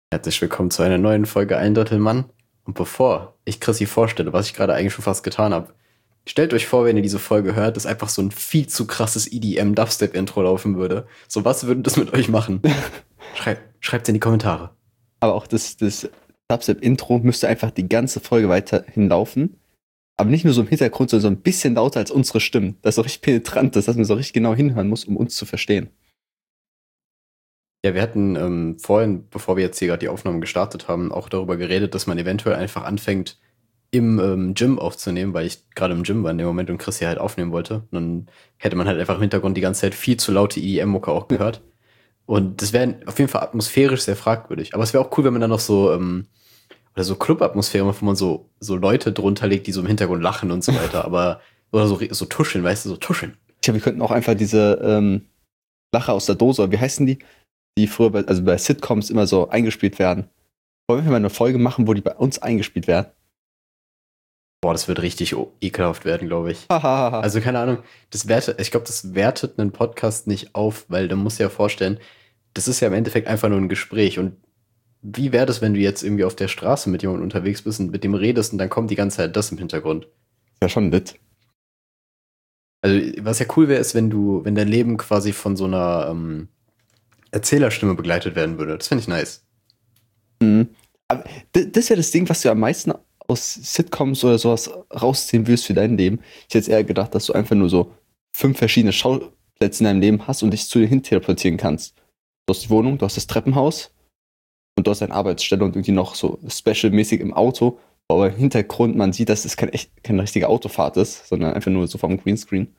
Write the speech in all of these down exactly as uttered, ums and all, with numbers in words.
Herzlich willkommen zu einer neuen Folge Ein Drittel Mann. Und bevor ich Chrissy vorstelle, was ich gerade eigentlich schon fast getan habe, stellt euch vor, wenn ihr diese Folge hört, dass einfach so ein viel zu krasses E D M-Dubstep-Intro laufen würde. So, was würde das mit euch machen? Schreibt, schreibt's in die Kommentare. Aber auch das, das Dubstep-Intro müsste einfach die ganze Folge weiterhin laufen. Aber nicht nur so im Hintergrund, sondern so ein bisschen lauter als unsere Stimmen. Das ist so richtig penetrant, dass man so richtig genau hinhören muss, um uns zu verstehen. Ja, wir hatten ähm, vorhin, bevor wir jetzt hier gerade die Aufnahmen gestartet haben, auch darüber geredet, dass man eventuell einfach anfängt, im ähm, Gym aufzunehmen, weil ich gerade im Gym war in dem Moment und Chris hier halt aufnehmen wollte. Und dann hätte man halt einfach im Hintergrund die ganze Zeit viel zu laute E D M-Mucke auch gehört. Und das wäre auf jeden Fall atmosphärisch sehr fragwürdig. Aber es wäre auch cool, wenn man dann noch so, ähm, oder so Club-Atmosphäre macht, wo man so, so Leute drunter legt, die so im Hintergrund lachen und so weiter. Aber, oder so, so tuscheln, weißt du, so tuscheln. Ich glaube, wir könnten auch einfach diese ähm, Lacher aus der Dose, wie heißen die? Die früher bei, also bei Sitcoms immer so eingespielt werden. Wollen wir mal eine Folge machen, wo die bei uns eingespielt werden? Boah, das wird richtig o- ekelhaft werden, glaube ich. Hahaha. Also keine Ahnung, das wertet, ich glaube, das wertet einen Podcast nicht auf, weil du musst dir ja vorstellen, das ist ja im Endeffekt einfach nur ein Gespräch. Und wie wäre das, wenn du jetzt irgendwie auf der Straße mit jemandem unterwegs bist und mit dem redest und dann kommt die ganze Zeit das im Hintergrund? Ja, schon lit. Also, was ja cool wäre, ist, wenn du, wenn dein Leben quasi von so einer ähm, Erzählerstimme begleitet werden würde. Das finde ich nice. Mhm. Aber d- das wäre das Ding, was du am meisten aus Sitcoms oder sowas rausziehen willst für dein Leben. Ich hätte jetzt eher gedacht, dass du einfach nur so fünf verschiedene Schauplätze in deinem Leben hast und dich zu dir hin teleportieren kannst. Du hast die Wohnung, du hast das Treppenhaus und du hast deine Arbeitsstelle und irgendwie noch so special-mäßig im Auto, wo aber im Hintergrund man sieht, dass es kein echt, keine richtige Autofahrt ist, sondern einfach nur so vom Greenscreen.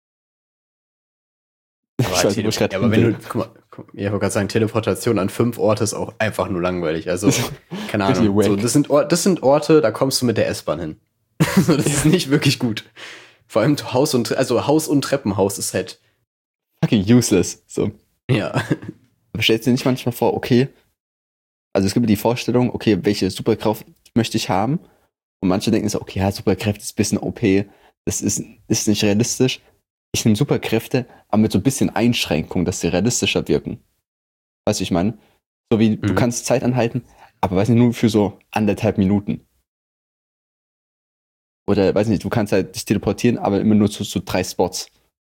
Aber, Ich weiß nicht, wo ich Tele- gerade ja, hin aber wenn will. du, guck mal, guck, ja, ich wollte gerade sagen, Teleportation an fünf Orte ist auch einfach nur langweilig. Also, keine Richtig Ahnung. So, wack. das sind, Or das sind Orte, da kommst du mit der S-Bahn hin. So, das ist nicht wirklich gut. Vor allem Haus und, also Haus und Treppenhaus ist halt, Fucking useless. So. ja. Aber stellst du dir nicht manchmal vor, okay, also es gibt die Vorstellung, okay, welche Superkraft möchte ich haben? Und manche denken so, okay, ja, Superkräfte ist ein bisschen O P, das ist, ist nicht realistisch. Ich nehme Superkräfte, aber mit so ein bisschen Einschränkung, dass sie realistischer wirken. Weißt du, ich meine? So wie, du Mhm. kannst Zeit anhalten, aber weiß nicht, nur für so anderthalb Minuten. Oder, weiß nicht, du kannst halt dich teleportieren, aber immer nur zu, zu drei Spots.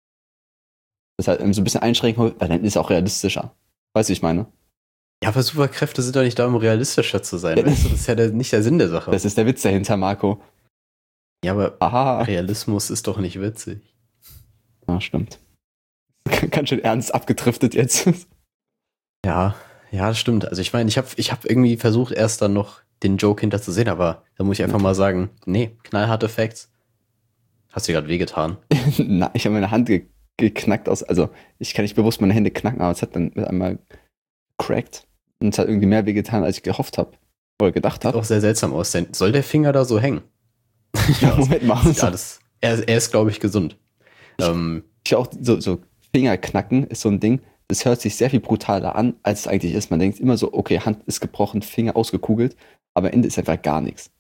Das ist halt so ein bisschen Einschränkung, weil dann ist es auch realistischer. Weißt du, ich meine? Ja, aber Superkräfte sind doch nicht da, um realistischer zu sein, Ja, weißt du? Das ist ja der, nicht der Sinn der Sache. das ist der Witz dahinter, Marco. Ja, aber Aha. Realismus ist doch nicht witzig. Ja, stimmt. Ganz schön ernst abgedriftet jetzt. Ja, ja, das stimmt. Also ich meine, ich habe ich hab irgendwie versucht, erst dann noch den Joke hinterzusehen, aber da muss ich einfach mal sagen, nee, knallharte Facts. Hast du gerade wehgetan? Na, ich habe meine Hand ge geknackt aus. Also, ich kann nicht bewusst meine Hände knacken, aber es hat dann mit einmal cracked. Und es hat irgendwie mehr wehgetan, als ich gehofft habe. Oder gedacht Sieht habe. auch sehr seltsam aus. Denn soll der Finger da so hängen? Ja, Ja, es Moment mal. sieht So. alles. Er, er ist, glaube ich, gesund. Ich, Ähm, ich auch so, so Fingerknacken ist so ein Ding. Das hört sich sehr viel brutaler an, als es eigentlich ist. Man denkt immer so, okay, Hand ist gebrochen, Finger ausgekugelt, aber am Ende ist einfach gar nichts.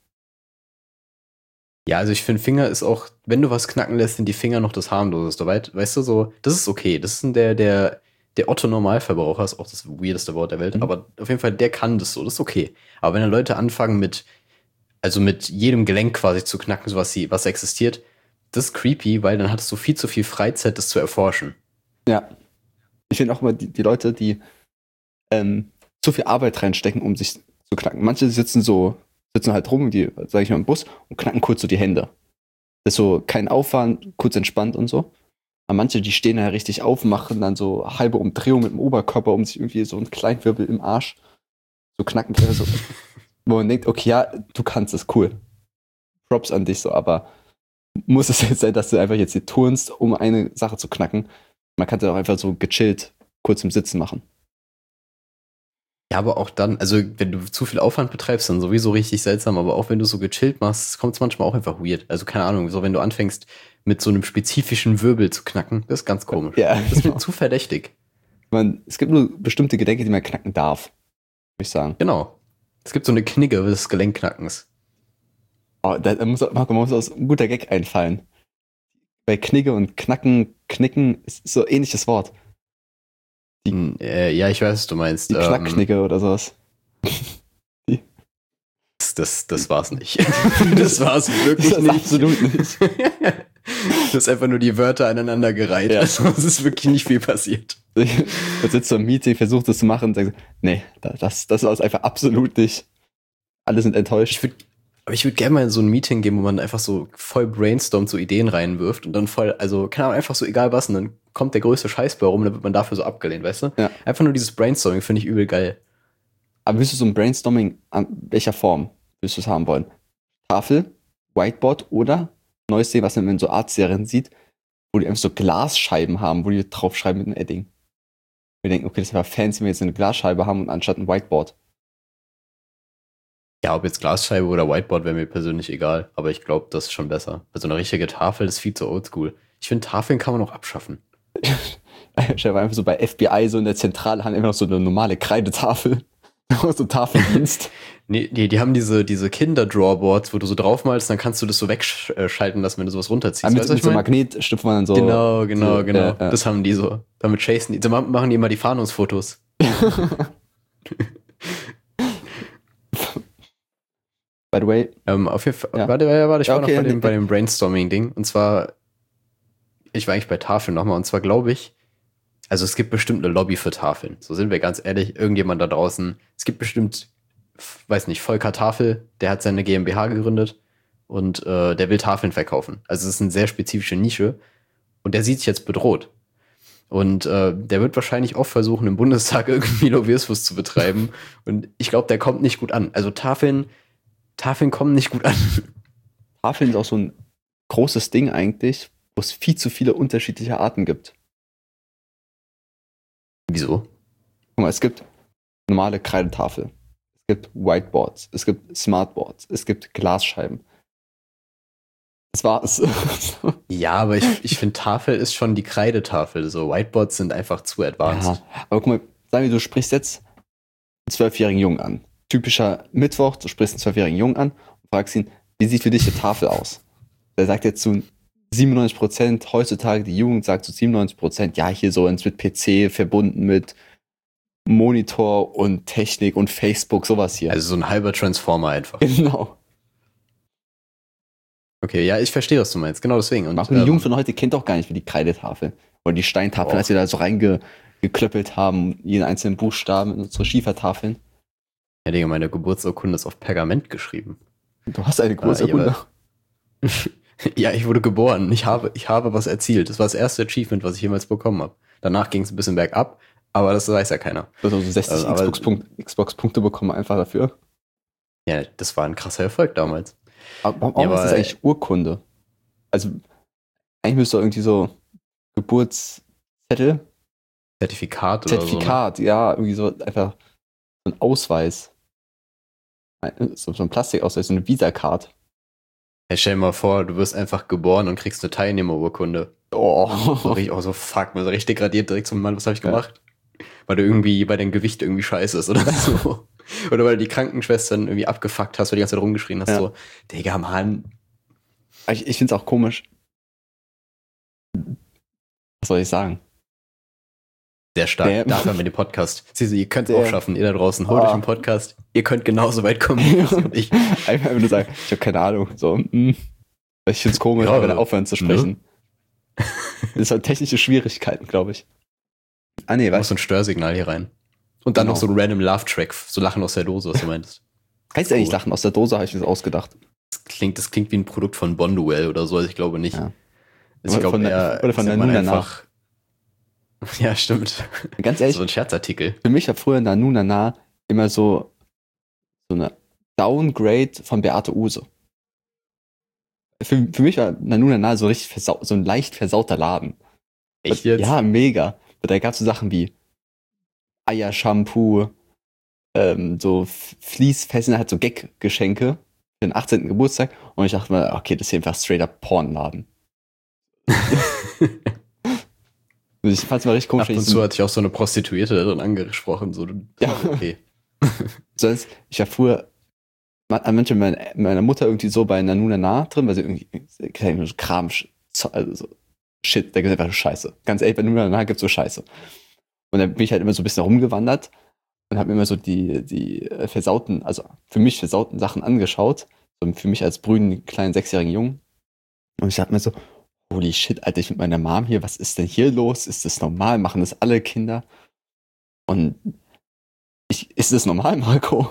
ja, also ich finde, Finger ist auch, wenn du was knacken lässt, sind die Finger noch das harmloseste. Weit, weißt du, so, das ist okay. Das ist der, der, der Otto-Normalverbraucher ist auch das weirdeste Wort der Welt. Mhm. Aber auf jeden Fall, der kann das so. Das ist okay. Aber wenn dann Leute anfangen mit, also mit jedem Gelenk quasi zu knacken, so was sie, was existiert, das ist creepy, weil dann hattest du viel zu viel Freizeit, das zu erforschen. Ja. Ich finde auch immer die, die Leute, die ähm, zu viel Arbeit reinstecken, um sich zu knacken. Manche sitzen so, sitzen halt rum, die, sag ich mal, im Bus und knacken kurz so die Hände. Das ist so kein Aufwand, kurz entspannt und so. Aber manche, die stehen ja richtig auf, machen dann so halbe Umdrehung mit dem Oberkörper, um sich irgendwie so einen Kleinwirbel im Arsch zu knacken. So, wo man denkt, okay, ja, du kannst es, cool. Props an dich so, aber muss es jetzt sein, dass du einfach jetzt hier turnst, um eine Sache zu knacken? Man kann es auch einfach so gechillt kurz im Sitzen machen. Ja, aber auch dann, also wenn du zu viel Aufwand betreibst, dann sowieso richtig seltsam, aber auch wenn du so gechillt machst, kommt es manchmal auch einfach weird. Also keine Ahnung, so wenn du anfängst mit so einem spezifischen Wirbel zu knacken, das ist ganz komisch. Ja, Das ist mir genau. zu verdächtig. Man, es gibt nur bestimmte Gelenke, die man knacken darf, würde ich sagen. Genau. Es gibt so eine Knigge des Gelenkknackens. Oh, da, da muss, Marco, muss uns ein guter Gag einfallen. Bei Knigge und Knacken, Knicken ist so ein ähnliches Wort. Die, Hm, äh, ja, ich weiß, was du meinst. die Ähm, Knackknigge oder sowas. Das, das, das war's nicht. Das war's wirklich Das nicht. absolut nicht. Du hast einfach nur die Wörter aneinander gereiht. Ja. Also es ist wirklich nicht viel passiert. Du sitzt so im Meeting, versuchst das zu machen und sagst, nee, das, das war es einfach absolut nicht. Alle sind enttäuscht. Ich würd, aber ich würde gerne mal in so ein Meeting gehen, wo man einfach so voll brainstormt, so Ideen reinwirft und dann voll, also keine Ahnung, einfach so egal was und dann kommt der größte Scheiß bei rum und dann wird man dafür so abgelehnt, weißt du? Ja. Einfach nur dieses Brainstorming finde ich übel geil. Aber willst du so ein Brainstorming, an welcher Form willst du es haben wollen? Tafel, Whiteboard oder neues Ding, was man in so Art-Serien sieht, wo die einfach so Glasscheiben haben, wo die draufschreiben mit einem Edding. Wir denken, okay, das wäre fancy, wenn wir jetzt eine Glasscheibe haben und anstatt ein Whiteboard. Ja, ob jetzt Glasscheibe oder Whiteboard wäre mir persönlich egal, aber ich glaube, das ist schon besser. Weil so eine richtige Tafel ist viel zu oldschool. Ich finde, Tafeln kann man auch abschaffen. Ich habe einfach so bei F B I so in der Zentrale haben immer noch so eine normale Kreidetafel. So Tafeldienst. Nee, nee, die haben diese, diese Kinder-Drawboards, wo du so draufmalst, dann kannst du das so wegschalten lassen, wenn du sowas runterziehst. Ah, mit, weißt du, was mit ich so mein? Magnetstift, wo man dann so. Genau, genau, so, genau. ja, ja. Das haben die so. Damit chasen die. So machen die immer die Fahndungsfotos. By the way, Ähm, auf jeden Fall, Ja. warte, warte, warte, ich Ja, war okay, noch bei nee, dem, bei dem Brainstorming-Ding. Und zwar, ich war eigentlich bei Tafeln nochmal. Und zwar glaube ich, also es gibt bestimmt eine Lobby für Tafeln. So sind wir ganz ehrlich. Irgendjemand da draußen. Es gibt bestimmt, f- weiß nicht, Volker Tafel, der hat seine GmbH gegründet und äh, der will Tafeln verkaufen. Also es ist eine sehr spezifische Nische. Und der sieht sich jetzt bedroht. Und äh, der wird wahrscheinlich auch versuchen, im Bundestag irgendwie Lobbyismus zu betreiben. Und ich glaube, der kommt nicht gut an. Also Tafeln, Tafeln kommen nicht gut an. Tafeln ist auch so ein großes Ding eigentlich, wo es viel zu viele unterschiedliche Arten gibt. Wieso? Guck mal, es gibt normale Kreidetafel. Es gibt Whiteboards. Es gibt Smartboards. Es gibt Glasscheiben. Das war's. Ja, aber ich, ich finde, Tafel ist schon die Kreidetafel. So Whiteboards sind einfach zu advanced. Ja, aber guck mal, sagen wir, du sprichst jetzt einen zwölfjährigen Jungen an. Typischer Mittwoch, du sprichst einen zwölfjährigen Jungen an und fragst ihn, wie sieht für dich die Tafel aus? Der sagt jetzt zu siebenundneunzig Prozent, heutzutage die Jugend sagt zu siebenundneunzig Prozent, ja, hier so mit P C verbunden mit Monitor und Technik und Facebook, sowas hier. Also so ein halber Transformer einfach. Genau. Okay, ja, ich verstehe, was du meinst. Genau deswegen. Und, Und die ähm, Jugend von heute kennt doch gar nicht wie die Kreidetafel. Oder die Steintafel, Boah. als wir da so reingeklöppelt haben, jeden einzelnen Buchstaben in unsere Schiefertafeln. ja, Digga, meine Geburtsurkunde ist auf Pergament geschrieben. Du hast eine Geburtsurkunde. Ja, ich wurde geboren. Ich habe, ich habe was erzielt. Das war das erste Achievement, was ich jemals bekommen habe. Danach ging es ein bisschen bergab, aber das weiß ja keiner. Du hast also sechzig Also, aber- Xbox-Punkte Xbox bekommen einfach dafür. Ja, das war ein krasser Erfolg damals. Aber warum Ja, ist das aber- eigentlich Urkunde? Also, eigentlich müsste doch irgendwie so Geburtszettel, Zertifikat oder Zertifikat, ja, irgendwie so einfach so ein Ausweis. Ein- So, so ein Plastikausweis, so eine Visa-Card. so. Hey, stell dir mal vor, du wirst einfach geboren und kriegst eine Teilnehmerurkunde. So Oh. richtig, auch so, fuck, man so richtig degradiert direkt so, Mann, was habe ich Ja. gemacht? Weil du irgendwie bei deinem Gewicht irgendwie scheiße ist oder so. Oder weil du die Krankenschwestern irgendwie abgefuckt hast, weil du die ganze Zeit rumgeschrien hast, Ja. so, Digga, Mann. Ich, ich finde es auch komisch. Was soll ich sagen? Sehr stark. Der- Dafür haben wir den Podcast. Siehst du, ihr könnt es Der- auch schaffen, ihr da draußen. Holt Ah. euch einen Podcast. Ihr könnt genauso weit kommen wie Chris und ich. Einfach nur sagen, ich habe keine Ahnung. So, mm. Ich finde es komisch, Ja, einfach aufhören zu sprechen. ne? Das hat technische Schwierigkeiten, glaube ich. Ah, nee, Da muss weißt so ein Störsignal hier rein. Und dann Genau. noch so ein random Laugh-Track, so Lachen aus der Dose, was du meintest. du, heißt eigentlich cool. Lachen aus der Dose, habe ich mir das ausgedacht. Das klingt, das klingt wie ein Produkt von Bonduel oder so, also ich glaube nicht. Ja. Also Oder ich glaube von der- eher, oder von sagt der man Nuna einfach. Ja, stimmt. Ganz ehrlich, So ein Scherzartikel. für mich war früher Nanu Nana immer so, so eine Downgrade von Beate Use. Für, für mich war Nanu Nana so richtig versau so ein leicht versauter Laden. Echt jetzt? Ja, mega. Da gab es so Sachen wie Eiershampoo, ähm, so F- Fließfesseln, halt so Gag-Geschenke für den achtzehnten Geburtstag. Und ich dachte mir, okay, das ist hier einfach straight up Pornladen. Und ich fand's mal richtig komisch. Ab wenn und ich zu so, hatte ich auch so eine Prostituierte da drin angesprochen. So, Ja. okay. so als, ich war früher ma- an manche meiner, meiner Mutter irgendwie so bei Nanu Nana drin, weil sie irgendwie keine Ahnung, so Kram, Sch- also so Shit, der gibt einfach Scheiße. Ganz ehrlich, bei Nanu Nana gibt's so Scheiße. Und dann bin ich halt immer so ein bisschen rumgewandert und habe mir immer so die, die äh, versauten, also für mich versauten Sachen angeschaut. So für mich als brünen, kleinen, sechsjährigen Jungen. Und ich dachte mir so, holy shit, Alter, ich mit meiner Mom hier, was ist denn hier los? Ist das normal? Machen das alle Kinder? Und ich, ist das normal, Marco?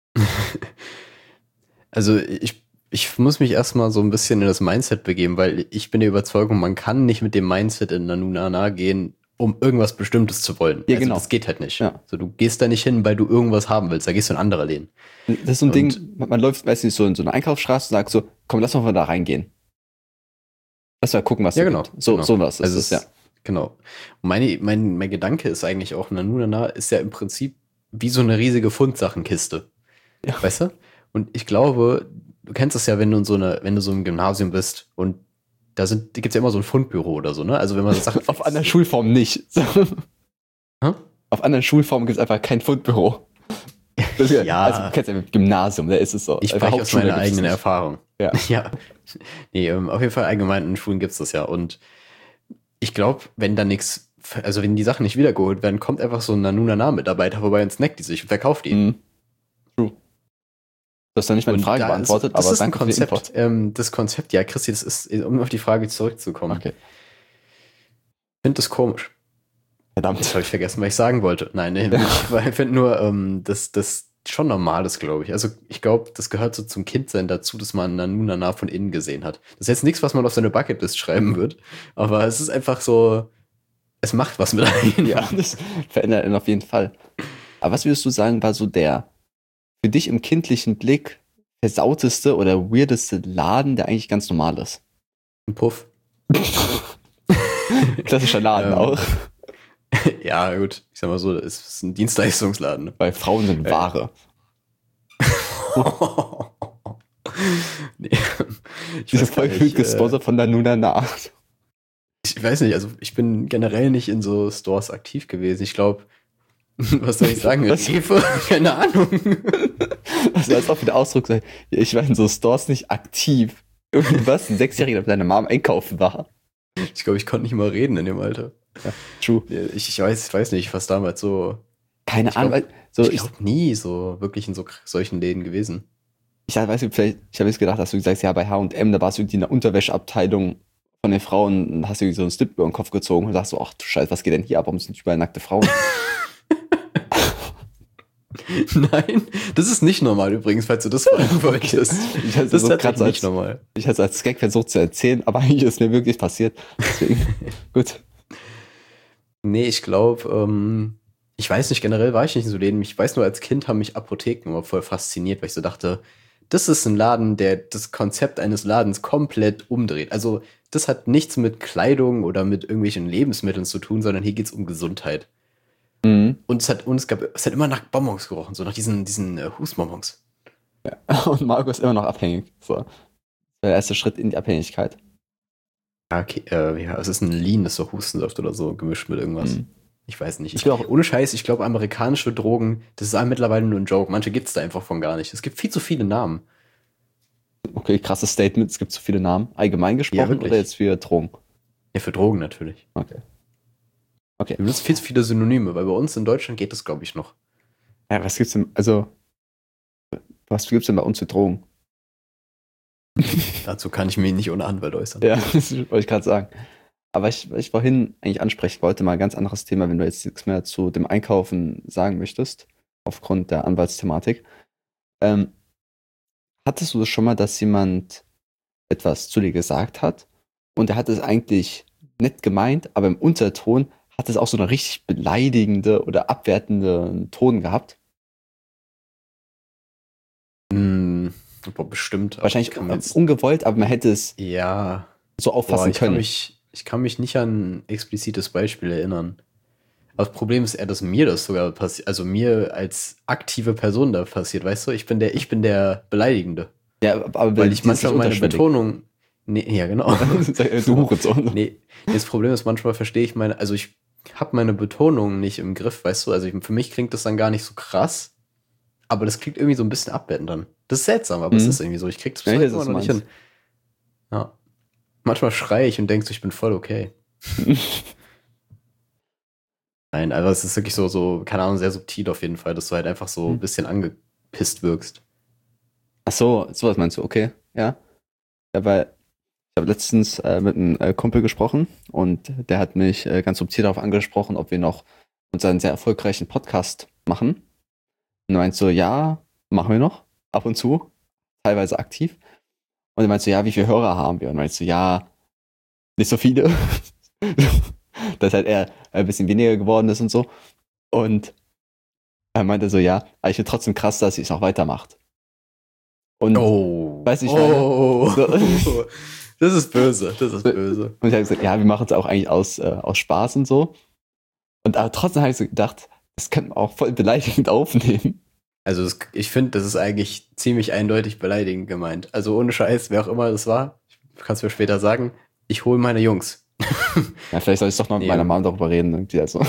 Also ich, ich muss mich erstmal so ein bisschen in das Mindset begeben, weil ich bin der Überzeugung, man kann nicht mit dem Mindset in Nanunana gehen, um irgendwas Bestimmtes zu wollen. Ja, also genau. das geht halt nicht. Ja. So, du gehst da nicht hin, weil du irgendwas haben willst, da gehst du in andere Läden. Das ist so ein Und- Ding, man, man läuft meistens so in so eine Einkaufsstraße und sagt so, komm, lass mal da reingehen. Lass mal gucken, was Ja, da genau, gibt. So, genau. sowas ist Also es, ja. es- Genau. Und meine, mein, mein Gedanke ist eigentlich auch, Nanunana ist ja im Prinzip wie so eine riesige Fundsachtenkiste. Ja. Weißt du? Und ich glaube, du kennst es ja, wenn du in so eine, wenn du so im Gymnasium bist und da sind, da gibt's ja immer so ein Fundbüro oder so, ne? Also wenn man so Sachen. Auf anderen Schulformen nicht. So. Hä? Auf anderen Schulformen gibt es einfach kein Fundbüro. Das ist, Ja. Also du kennst ja im Gymnasium, da ist es so. Ich Auf der spreche aus Hauptschule meiner gibt es eigenen nicht. Erfahrung. Ja. Ja. Nee, ähm, auf jeden Fall allgemein in Schulen gibt's das ja. Und ich glaube, wenn da nichts, also wenn die Sachen nicht wiedergeholt werden, kommt einfach so ein Nanunana-Mitarbeiter vorbei und snackt die sich und verkauft die. Mhm. True. Du hast dann nicht meine Und Frage da ist- beantwortet, das aber ist ein danke für die Info. Konzept. Ähm, das Konzept, ja, Christi, das ist, um auf die Frage zurückzukommen. Okay. Ich finde das komisch. Das Verdammt. habe ich vergessen, was ich sagen wollte. Nein, nee, nicht, weil ich finde nur, ähm, dass das schon normal ist, glaube ich. Also ich glaube, das gehört so zum Kindsein dazu, dass man Nanunana von innen gesehen hat. Das ist jetzt nichts, was man auf seine Bucketlist schreiben wird, aber es ist einfach so, es macht was mit einem. Ja, das verändert ihn auf jeden Fall. Aber was würdest du sagen, war so der für dich im kindlichen Blick versauteste oder weirdeste Laden, der eigentlich ganz normal ist? Ein Puff. Klassischer Laden Ähm, auch. Ja, gut. Ich sag mal so, es ist ein Dienstleistungsladen. Ne? Weil Frauen sind Äh. Ware. Nee. Ich Diese weiß gar Folge wird nicht, äh, gesponsert von der Nunana. ich weiß nicht, also ich bin generell nicht in so Stores aktiv gewesen. Ich glaube, was soll ich sagen? Was? Rewe? Keine Ahnung. Also als ob der Ausdruck sei, ich war in so Stores nicht aktiv. Irgendwas, ein Sechsjähriger mit seiner Mom einkaufen war. Ich glaube, ich konnte nicht mal reden in dem Alter. True. Ich, ich weiß, ich weiß nicht, was damals so. Keine Ich Ahnung. glaub- weil- So, ich ich, glaube nie so wirklich in so k- solchen Läden gewesen. ich weiß nicht, vielleicht, ich habe jetzt gedacht, dass du sagst, ja, bei H und M, da warst du irgendwie in der Unterwäscheabteilung von den Frauen und hast irgendwie so einen Slip über den Kopf gezogen und sagst so, ach du Scheiße, was geht denn hier ab? Warum sind überall nackte Frauen? Nein, das ist nicht normal übrigens, falls du das fragen wolltest. Ich hatte Das so ist grad tatsächlich so nicht als, normal. ich hatte es als Gag versucht zu erzählen, aber eigentlich ist mir wirklich passiert. Deswegen, gut. Nee, ich glaube, ähm, ich weiß nicht, generell war ich nicht in so Läden. Ich weiß nur, als Kind haben mich Apotheken immer voll fasziniert, weil ich so dachte, das ist ein Laden, der das Konzept eines Ladens komplett umdreht. Also, das hat nichts mit Kleidung oder mit irgendwelchen Lebensmitteln zu tun, sondern hier geht's um Gesundheit. Mhm. Und es hat, und es gab, es hat immer nach Bonbons gerochen, so nach diesen, diesen äh, Husbonbons. Und Marco ist immer noch abhängig. So. Das war der erste Schritt in die Abhängigkeit. Ja, okay, äh, ja, es ist ein Lean, das so Hustensaft oder so, gemischt mit irgendwas. Mhm. Ich weiß nicht. Ich Ich, will auch- ohne Scheiß, ich glaube, amerikanische Drogen, das ist einem mittlerweile nur ein Joke. Manche gibt's da einfach von gar nicht. Es gibt viel zu viele Namen. Okay, krasses Statement, es gibt so viele Namen. Allgemein gesprochen wirklich. oder jetzt für Drogen? Ja, für Drogen natürlich. Okay. Okay. Wir benutzen viel zu viele Synonyme, weil bei uns in Deutschland geht das, glaube ich, noch. Ja, was gibt's denn, also, was gibt's denn bei uns für Drogen? Dazu kann ich mich nicht ohne Anwalt äußern. Ja, das wollte ich gerade sagen. Aber ich, was ich vorhin eigentlich ansprechen wollte, mal ein ganz anderes Thema, wenn du jetzt nichts mehr zu dem Einkaufen sagen möchtest, aufgrund der Anwaltsthematik. Ähm, hattest du das schon mal, dass jemand etwas zu dir gesagt hat und er hat es eigentlich nett gemeint, aber im Unterton hat es auch so eine richtig beleidigende oder abwertende Ton gehabt? Hm, boah, bestimmt. aber Wahrscheinlich ich kann mir jetzt, ungewollt, aber man hätte es ja, so boah, auffassen ich kann können. mich, ich kann mich nicht an ein explizites Beispiel erinnern. Aber das Problem ist eher, dass mir das sogar passiert, also mir als aktive Person da passiert, weißt du? Ich bin der, ich bin der Beleidigende. Ja, aber Weil ich dieses manchmal meine unterschwellig. Betonung. Nee, ja, genau. Du Hurensohn. Nee, das Problem ist, manchmal verstehe ich meine, also ich habe meine Betonung nicht im Griff, weißt du? Also ich, für mich klingt das dann gar nicht so krass, aber das klingt irgendwie so ein bisschen abwertend dann. Das ist seltsam, aber Mhm. es ist irgendwie so. Ich krieg das Ja, ich bis weiß, heute was immer du noch nicht hin. Ja. Manchmal schreie ich und denkst, ich bin voll okay. Nein, aber es ist wirklich so, so, keine Ahnung, sehr subtil auf jeden Fall, dass du halt einfach so ein Hm. bisschen angepisst wirkst. Ach so, sowas meinst du, okay, ja. Ja, weil ich habe letztens äh, mit einem äh, Kumpel gesprochen und der hat mich äh, ganz subtil darauf angesprochen, ob wir noch unseren sehr erfolgreichen Podcast machen. Und er meint so, ja, machen wir noch, ab und zu, teilweise aktiv. Und er meint so, ja, wie viele Hörer haben wir? Und er meint so, ja, nicht so viele. Dass halt er ein bisschen weniger geworden ist und so. Und er meinte so, ja, aber ich finde trotzdem krass, dass sie es noch weitermacht. Und Oh, weiß ich meine. oh, So. das ist böse, das ist böse. Und ich habe gesagt, ja, wir machen es auch eigentlich aus, äh, aus Spaß und so. Und aber trotzdem habe ich so gedacht, das könnte man auch voll beleidigend aufnehmen. Also das, ich finde, das ist eigentlich ziemlich eindeutig beleidigend gemeint. Also ohne Scheiß, wer auch immer das war, ich kann es mir später sagen, ich hole meine Jungs. Ja, vielleicht soll ich doch noch mit Nee. meiner Mom darüber reden. Irgendwie also.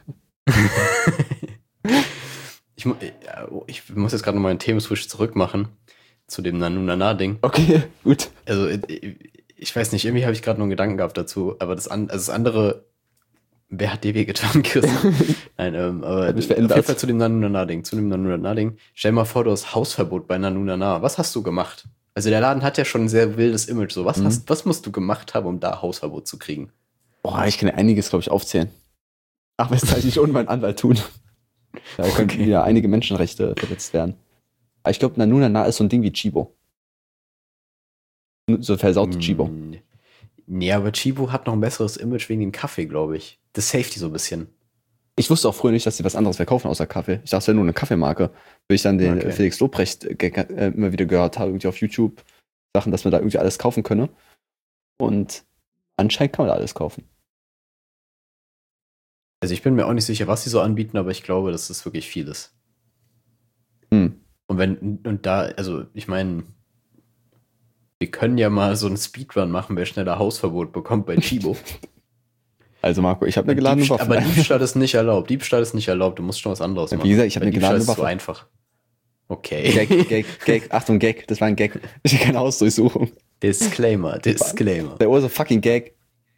ich, mu- ja, ich muss jetzt gerade noch mal einen Themenswitch zurück machen zu dem Nanu-Nana-Ding. Okay, gut. Also ich, ich weiß nicht, irgendwie habe ich gerade noch einen Gedanken gehabt dazu, aber das, an, also das andere, wer hat dir wehgetan, Chris? Nein, ähm, aber Hat mich auf verändert. jeden Fall zu dem Nanu-Nana-Ding, zu dem Nanu-Nana-Ding. Stell dir mal vor, du hast Hausverbot bei Nanu-Nana. Was hast du gemacht? Also der Laden hat ja schon ein sehr wildes Image. So, was, Mhm. hast, was musst du gemacht haben, um da Hausverbot zu kriegen? Boah, ich kann ja einiges, glaube ich, aufzählen. Ach, was soll ich nicht ohne meinen Anwalt tun? Da könnten Okay. wieder einige Menschenrechte verletzt werden. Aber ich glaube, Nanu Nana ist so ein Ding wie Chibo. So versaute Chibo. Mm, Nee, aber Chibo hat noch ein besseres Image wegen dem Kaffee, glaube ich. Das Safety so ein bisschen. Ich wusste auch früher nicht, dass sie was anderes verkaufen außer Kaffee. Ich dachte, es wäre nur eine Kaffeemarke. Bis ich dann den Okay. Felix Lobrecht-Gag äh, immer wieder gehört habe, irgendwie auf YouTube, Sachen, dass man da irgendwie alles kaufen könne. Und anscheinend kann man da alles kaufen. Also ich bin mir auch nicht sicher, was sie so anbieten, aber ich glaube, das ist wirklich vieles. Hm. Und wenn, und da, also ich meine, wir können ja mal so einen Speedrun machen, wer schneller Hausverbot bekommt bei Chibo. Also Marco, ich habe eine geladene Diebst- Waffe. aber Diebstahl ist nicht erlaubt. Diebstahl ist nicht erlaubt. Du musst schon was anderes Wie machen. gesagt, ich habe Weil eine geladene Diebstahl ist so Waffe. einfach. Okay. Gag, Gag, Gag. Achtung, Gag. Das war ein Gag. Ich keine Hausdurchsuchung. Disclaimer, Disclaimer. Der Uhr so fucking Gag.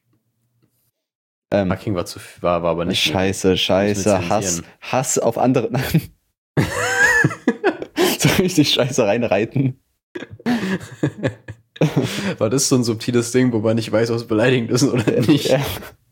Ähm, Fucking war zu viel, war, war aber nicht. Scheiße, Scheiße, zensieren. Hass, Hass auf andere. So richtig Scheiße reinreiten. War das so ein subtiles Ding, wo man nicht weiß, ob es beleidigend ist oder nicht? Ja.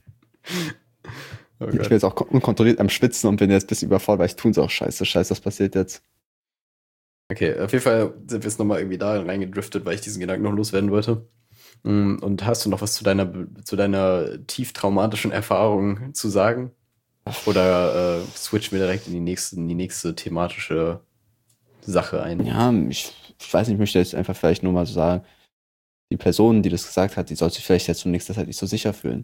Oh Ich bin Gott. jetzt auch unkontrolliert am Schwitzen und bin jetzt ein bisschen überfordert, weil ich tun so auch Scheiße, Scheiße, was passiert jetzt? Okay, auf jeden Fall sind wir jetzt nochmal irgendwie da reingedriftet, weil ich diesen Gedanken noch loswerden wollte. Mm, Und hast du noch was zu deiner, zu deiner tief traumatischen Erfahrung zu sagen? Oder äh, switchen wir direkt in die nächste, in die nächste thematische Sache ein? Ja, ich, ich weiß nicht, ich möchte jetzt einfach vielleicht nur mal so sagen, die Person, die das gesagt hat, die soll sich vielleicht jetzt zunächst Zeit nicht so sicher fühlen.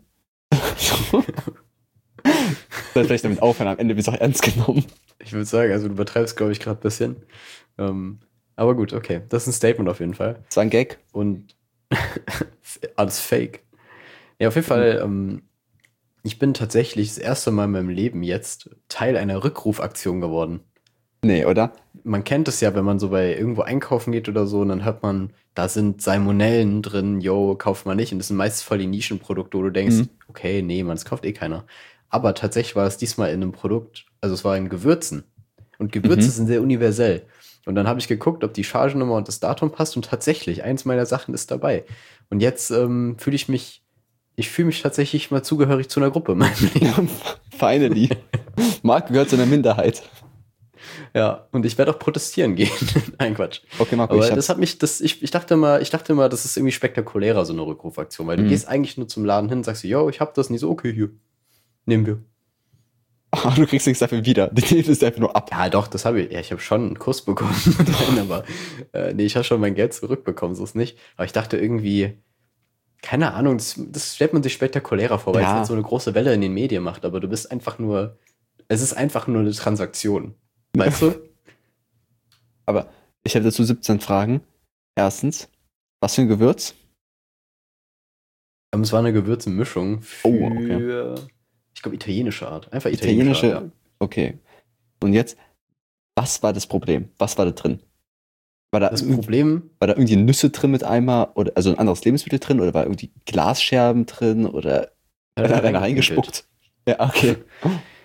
Soll vielleicht damit aufhören, am Ende wird es auch ernst genommen. Ich würde sagen, also du übertreibst, glaube ich, gerade ein bisschen. Ähm, aber gut, okay. Das ist ein Statement auf jeden Fall. Das war ein Gag. Und alles fake. Ja, auf jeden Fall, ähm, ich bin tatsächlich das erste Mal in meinem Leben jetzt Teil einer Rückrufaktion geworden. Nee, oder? Man kennt es ja, wenn man so bei irgendwo einkaufen geht oder so, und dann hört man, da sind Salmonellen drin, yo, kauft man nicht. Und das sind meistens voll die Nischenprodukte, wo du denkst, Mhm. okay, nee, man, das kauft eh keiner. Aber tatsächlich war es diesmal in einem Produkt, also es war in Gewürzen. Und Gewürze Mhm. sind sehr universell. Und dann habe ich geguckt, ob die Chargennummer und das Datum passt, und tatsächlich, eins meiner Sachen ist dabei. Und jetzt ähm, fühle ich mich, ich fühle mich tatsächlich mal zugehörig zu einer Gruppe in meinem Leben. Finally. Marc gehört zu einer Minderheit. Ja, und ich werde auch protestieren gehen. Nein, Quatsch. Okay, Marco, Aber ich das hab's. hat mich, das, ich, ich dachte mal, ich dachte mal, das ist irgendwie spektakulärer, so eine Rückrufaktion, weil du Mhm. gehst eigentlich nur zum Laden hin, sagst du, yo, ich hab das nicht so, okay, hier. Nehmen wir. Ah, du kriegst nichts dafür wieder. Die nehmen es einfach nur ab. Ja, doch, das habe ich. Ja, ich habe schon einen Kuss bekommen. Nein, aber äh, nee, ich habe schon mein Geld zurückbekommen, so ist nicht. Aber ich dachte irgendwie, keine Ahnung, das, das stellt man sich spektakulärer vor, weil Ja. es halt so eine große Welle in den Medien macht, aber du bist einfach nur, es ist einfach nur eine Transaktion. Weißt du? Aber ich habe dazu siebzehn Fragen. Erstens, was für ein Gewürz? Aber es war eine Gewürzmischung für, Oh, okay. ich glaube, italienische Art. Einfach italienische, Italienische. Okay. Und jetzt, was war das Problem? Was war da drin? War da, Das irgend- Problem, war da irgendwie Nüsse drin mit Eimer? Oder, also ein anderes Lebensmittel drin? Oder war irgendwie Glasscherben drin? Oder da hat einer reingepinkelt. reingespuckt? Ja, okay.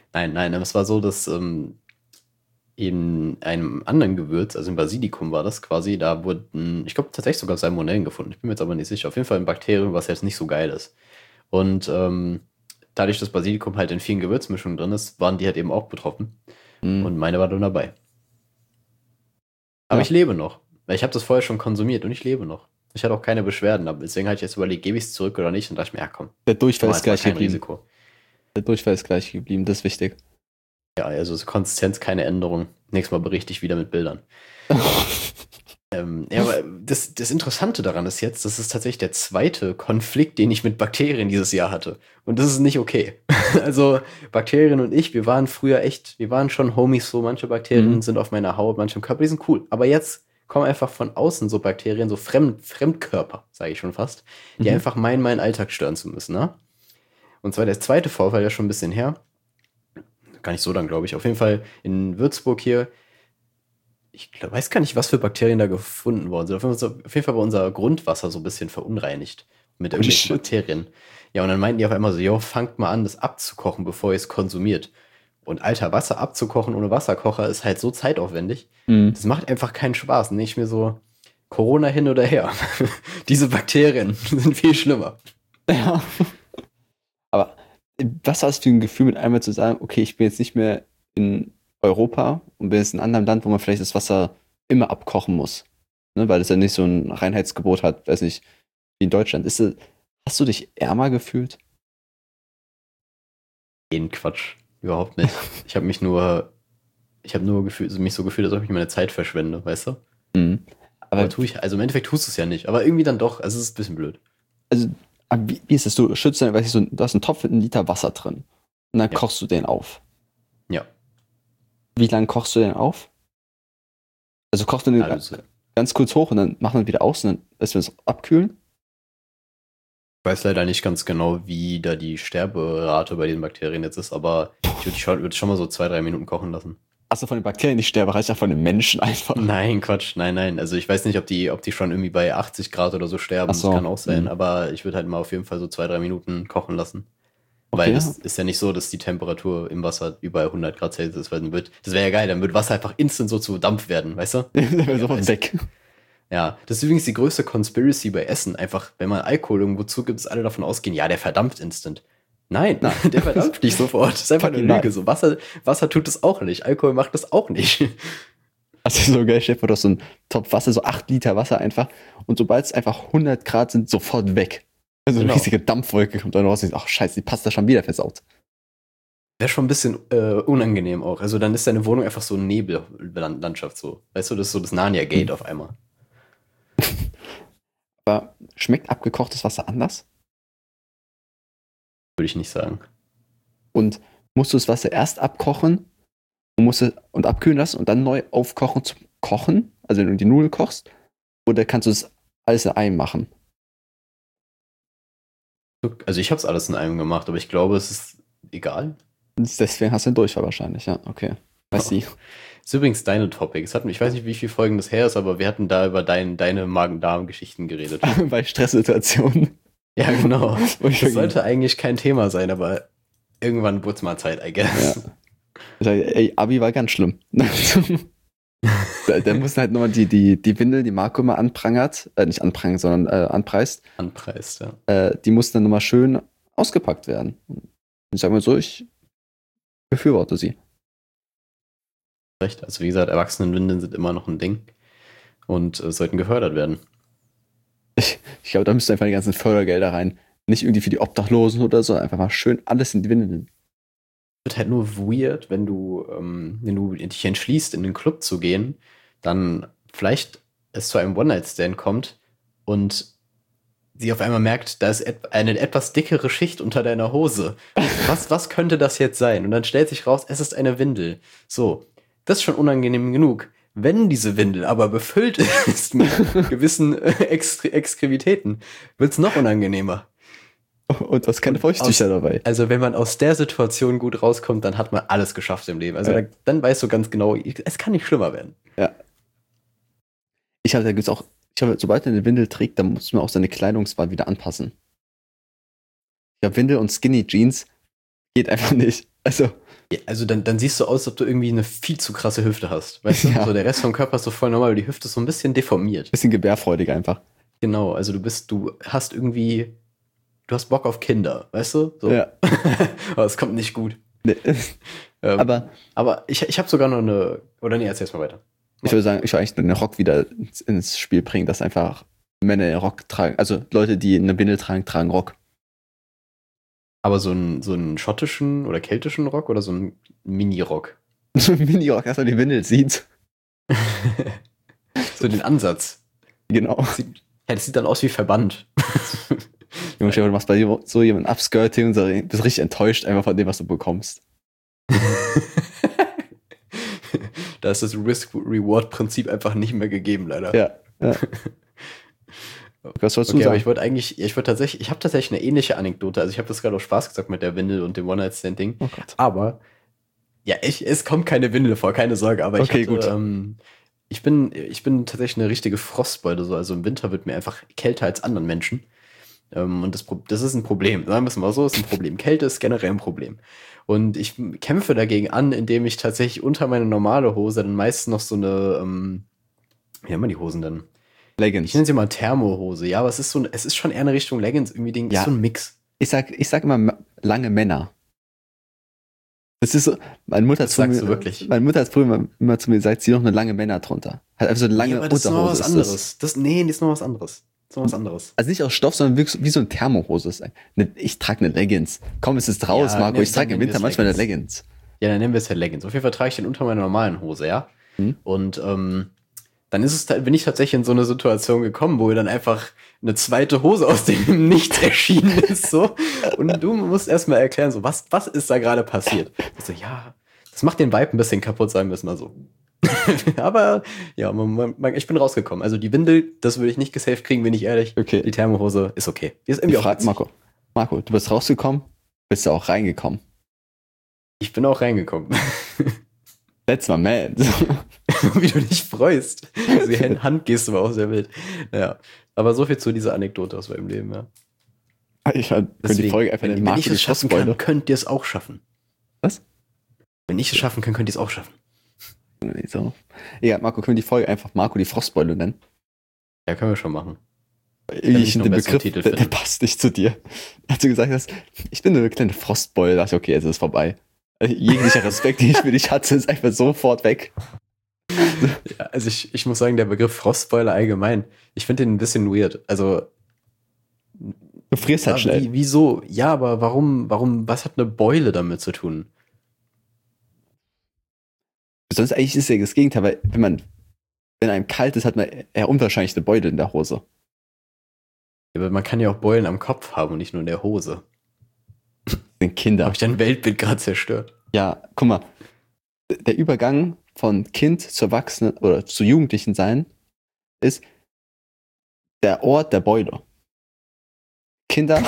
Nein, nein, es war so, dass ähm, in einem anderen Gewürz, also im Basilikum war das quasi, da wurden, ich glaube tatsächlich sogar Salmonellen gefunden. Ich bin mir jetzt aber nicht sicher. Auf jeden Fall ein Bakterium, was jetzt nicht so geil ist. Und ähm, dadurch, dass Basilikum halt in vielen Gewürzmischungen drin ist, waren die halt eben auch betroffen. Hm. Und meine war dann dabei. Aber Ja, ich lebe noch. Weil ich habe das vorher schon konsumiert und ich lebe noch. Ich hatte auch keine Beschwerden, aber deswegen habe ich jetzt überlegt, gebe ich es zurück oder nicht und dachte ich mir, ja komm, der Durchfall mach ist jetzt mal gleich kein geblieben. Risiko. Der Durchfall ist gleich geblieben, das ist wichtig. Ja, also Konsistenz, keine Änderung. Nächstes Mal berichte ich wieder mit Bildern. Ähm, ja, aber das, das Interessante daran ist jetzt, das ist tatsächlich der zweite Konflikt, den ich mit Bakterien dieses Jahr hatte. Und das ist nicht okay. Also Bakterien und ich, wir waren früher echt, wir waren schon Homies so. Manche Bakterien Mhm. sind auf meiner Haut, manche im Körper, die sind cool. Aber jetzt kommen einfach von außen so Bakterien, so Fremd, Fremdkörper, sage ich schon fast, die Mhm. einfach meinen, meinen Alltag stören zu müssen. Ne? Und zwar der zweite Vorfall, ja schon ein bisschen her. Gar nicht so lang, glaube ich. Auf jeden Fall in Würzburg hier. Ich glaub, weiß gar nicht, was für Bakterien da gefunden worden sind. Auf jeden Fall, auf jeden Fall war unser Grundwasser so ein bisschen verunreinigt mit Holy irgendwelchen shit. Bakterien. Ja, und dann meinten die auf einmal so, yo, fangt mal an, das abzukochen, bevor ihr es konsumiert. Und alter, Wasser abzukochen ohne Wasserkocher ist halt so zeitaufwendig. Mhm. Das macht einfach keinen Spaß. Und nicht mir so, Corona hin oder her. Diese Bakterien sind viel schlimmer. Ja. Aber was war das für ein Gefühl, mit einmal zu sagen, okay, ich bin jetzt nicht mehr in Europa und bin jetzt in einem anderen Land, wo man vielleicht das Wasser immer abkochen muss. Ne, weil es ja nicht so ein Reinheitsgebot hat, weiß nicht, wie in Deutschland. Ist, es- hast du dich ärmer gefühlt? Den Quatsch. Überhaupt nicht. Ich habe mich nur, ich habe nur gefühlt, mich so gefühlt, als ob ich meine Zeit verschwende, weißt du? Mhm. Aber Aber tue ich, also im Endeffekt tust du es ja nicht, aber irgendwie dann doch. Also es ist ein bisschen blöd. also, aber wie, wie ist es? Du schützt dann, weiß ich, so, du hast einen Topf mit einem Liter Wasser drin. Und dann Ja. kochst du den auf. Ja. Wie lange kochst du den auf? Also kochst du den Also, ich ganz kurz hoch und dann machen wir ihn wieder aus und dann lässt wir es abkühlen. weiß leider nicht ganz genau, wie da die Sterberate bei den Bakterien jetzt ist, aber ich würde schon, würd schon mal so zwei, drei Minuten kochen lassen. Achso, von den Bakterien nicht sterben, reicht ja von den Menschen einfach. Nein, Quatsch, nein, nein. Also ich weiß nicht, ob die, ob die schon irgendwie bei achtzig Grad oder so sterben. Ach Das so, kann auch sein, mhm. aber ich würde halt mal auf jeden Fall so zwei, drei Minuten kochen lassen. Weil Okay, das ist ja nicht so, dass die Temperatur im Wasser über hundert Grad Celsius ist, weil dann wird, das wäre ja geil, dann wird Wasser einfach instant so zu Dampf werden, weißt du? der wäre Ja, sofort weiß. weg. Ja, das ist übrigens die größte Conspiracy bei Essen. Einfach, wenn man Alkohol irgendwo zugibt, dass alle davon ausgehen, ja, der verdampft instant. Nein, Nein. der verdampft nicht sofort. Das ist einfach eine Fucking Lüge. nein. So Wasser, Wasser tut es auch nicht. Alkohol macht das auch nicht. Also so geil, Chef, du hast so ein Topf Wasser, so acht Liter Wasser einfach. Und sobald es einfach hundert Grad sind, sofort weg. Also eine Genau. riesige Dampfwolke kommt dann raus und ach scheiße, die Pasta schon wieder versaut. Wäre schon ein bisschen äh, unangenehm auch. Also dann ist deine Wohnung einfach so eine Nebellandschaft so. Weißt du, das ist so das Narnia-Gate Hm. auf einmal. Aber schmeckt abgekochtes Wasser anders? Würde ich nicht sagen. Und musst du das Wasser erst abkochen und, musst es, und abkühlen lassen und dann neu aufkochen zum Kochen? Also wenn du die Nudeln kochst? Oder kannst du das alles in einem machen? Also ich habe es alles in einem gemacht, aber ich glaube, es ist egal. Deswegen hast du den Durchfall wahrscheinlich, ja, okay. Weiß ich. Ist übrigens deine Topic. Es hatten, ich weiß nicht, wie viele Folgen das her ist, aber wir hatten da über dein, deine Magen-Darm-Geschichten geredet. Bei Stresssituationen. Ja, genau. Wo ich Das wirklich- sollte eigentlich kein Thema sein, aber irgendwann wurde es mal Zeit, I guess. Ja. Ich sage, ey, Abi war ganz schlimm. da, da mussten halt nochmal die, die, die Windel, die Marco mal anprangert, äh, nicht anprangert, sondern äh, anpreist, Anpreist, ja. äh, die mussten dann nochmal schön ausgepackt werden. Und ich sag mal so, ich befürworte sie. Recht. Also wie gesagt, Erwachsenenwindeln sind immer noch ein Ding und äh, sollten gefördert werden. Ich, ich glaube, da müssten einfach die ganzen Fördergelder rein. Nicht irgendwie für die Obdachlosen oder so, einfach mal schön alles in die Windeln. Wird halt nur weird, wenn du, ähm, wenn du dich entschließt, in den Club zu gehen, dann vielleicht es zu einem One-Night-Stand kommt und sie auf einmal merkt, da ist et eine etwas dickere Schicht unter deiner Hose. Was, was könnte das jetzt sein? Und dann stellt sich raus, es ist eine Windel. So, das ist schon unangenehm genug. Wenn diese Windel aber befüllt ist mit gewissen äh, Extre Extremitäten, wird es noch unangenehmer. Und du hast keine Feuchttücher Aus- dabei. Also wenn man aus der Situation gut rauskommt, dann hat man alles geschafft im Leben. Also Ja. da, dann weißt du ganz genau, es kann nicht schlimmer werden. Ja. Ich habe, da gibt's auch, ich habe, sobald er eine Windel trägt, dann muss man auch seine Kleidungswahl wieder anpassen. Ich glaube, Windel und Skinny Jeans geht einfach nicht. Also, Ja, also dann, dann siehst du aus, als ob du irgendwie eine viel zu krasse Hüfte hast. Weißt du? Ja. So der Rest vom Körper ist so voll normal, aber die Hüfte ist so ein bisschen deformiert. bisschen gebärfreudig einfach. Genau, also du bist, du hast irgendwie, du hast Bock auf Kinder, weißt du? So. Ja. Aber es kommt nicht gut. Nee. Ähm, Aber aber ich, ich habe sogar noch eine, oder nee, erzähl's mal weiter. ich würde sagen, ich will eigentlich den Rock wieder ins, ins Spiel bringen, dass einfach Männer Rock tragen. Also Leute, die eine Binde tragen, tragen Rock. Aber so einen, so einen schottischen oder keltischen Rock oder so einen Mini-Rock? So ein Mini-Rock, dass man die Windel sieht. So den Ansatz. Genau. Sieht, ja, das sieht dann aus wie Verband. Junge, du machst bei so jemandem Upskirting und so, bist richtig enttäuscht einfach von dem, was du bekommst. Da ist das Risk-Reward-Prinzip einfach nicht mehr gegeben, leider. Ja. ja. Was sollst du Okay, aber sagen? ich wollte eigentlich, ich wollte tatsächlich, ich habe tatsächlich eine ähnliche Anekdote. Also ich habe das gerade auf Spaß gesagt mit der Windel und dem One-Night-Stand-Ding. Oh Gott. Aber ja, ich, es kommt keine Windel vor, keine Sorge. Aber ich Okay, hatte, gut. Ähm, ich bin, ich bin tatsächlich eine richtige Frostbeule. So. Also im Winter wird mir einfach kälter als anderen Menschen. Ähm, und das, Pro- das ist ein Problem. Sagen wir es mal so, ist ein Problem. Kälte ist generell ein Problem. Und ich kämpfe dagegen an, indem ich tatsächlich unter meine normale Hose dann meist noch so eine, ähm, wie haben wir die Hosen denn? Ich Leggings. nenne sie mal Thermohose. Ja, aber es ist so, ein- es ist schon eher eine Richtung Leggings irgendwie Ding. Ja. Ist so ein Mix. Ich sag, ich sag immer m- lange Männer. Das ist so, meine Mutter hat Das zu sagst mir, du wirklich? meine Mutter hat früher immer, immer zu mir gesagt, zieh noch eine lange Männer drunter. Hat einfach so eine lange Ja, aber das ist noch Unterhose. was ist das. anderes. Das, nee, das ist noch was anderes. Das ist noch was anderes. Also nicht aus Stoff, sondern wirklich so- wie so eine Thermohose. ist. Ne, Ich trage eine Leggings. Komm, es ist raus, Ja, Marco. ne, Ich trage dann im nennen Winter wir es manchmal eine Leggings. Ja, dann nennen wir es ja Leggings. Auf jeden Fall trage ich den unter meiner normalen Hose, ja. Hm? Und ähm, dann ist es, ta- bin ich tatsächlich in so eine Situation gekommen, wo dann einfach eine zweite Hose aus dem Nichts erschienen ist, so. Und du musst erstmal erklären, so, was, was ist da gerade passiert? Ich so, ja, das macht den Vibe ein bisschen kaputt, sagen wir es mal so. Aber ja, man, man, ich bin rausgekommen. Also die Windel, das würde ich nicht gesaved kriegen, bin ich ehrlich. Okay. Die Thermohose ist okay. Die ist Ich irgendwie auch frage witzig. Marco. Marco, du bist rausgekommen, bist du auch reingekommen. Ich bin auch reingekommen. That's my man. Wie du dich freust. Also die Hand- Handgeste war auch sehr wild. Ja. Aber so viel zu dieser Anekdote aus meinem Leben, ja. Ich könnte die Deswegen, Folge einfach wenn, den wenn Marco ich die es schaffen Frostbeule. kann, könnt ihr es auch schaffen. Was? Wenn ich es schaffen kann, könnt ihr es auch schaffen. So. Ja, Marco, können wir die Folge einfach Marco die Frostbeule nennen? Ja, können wir schon machen. Ich ich noch den einen besseren Begriff, Titel der, der finden. passt nicht zu dir. Als du gesagt hast, ich bin eine kleine Frostbeule, dachte ich, okay, jetzt ist es vorbei. Äh, Jeglicher Respekt, den ich für dich hatte, ist einfach sofort weg. Ja, also ich, ich muss sagen, der Begriff Frostbeule allgemein, ich finde den ein bisschen weird. Also, Du frierst halt ja, schnell. wie, wieso? Ja, aber warum, warum, was hat eine Beule damit zu tun? Sonst eigentlich ist ja das Gegenteil, weil wenn man, wenn einem kalt ist, hat man eher unwahrscheinlich eine Beule in der Hose. Ja, aber man kann ja auch Beulen am Kopf haben und nicht nur in der Hose. Das sind Kinder. Habe ich dein Weltbild gerade zerstört? Ja, guck mal, der Übergang von Kind zu Erwachsenen oder zu Jugendlichen sein ist der Ort der Beule. Kinder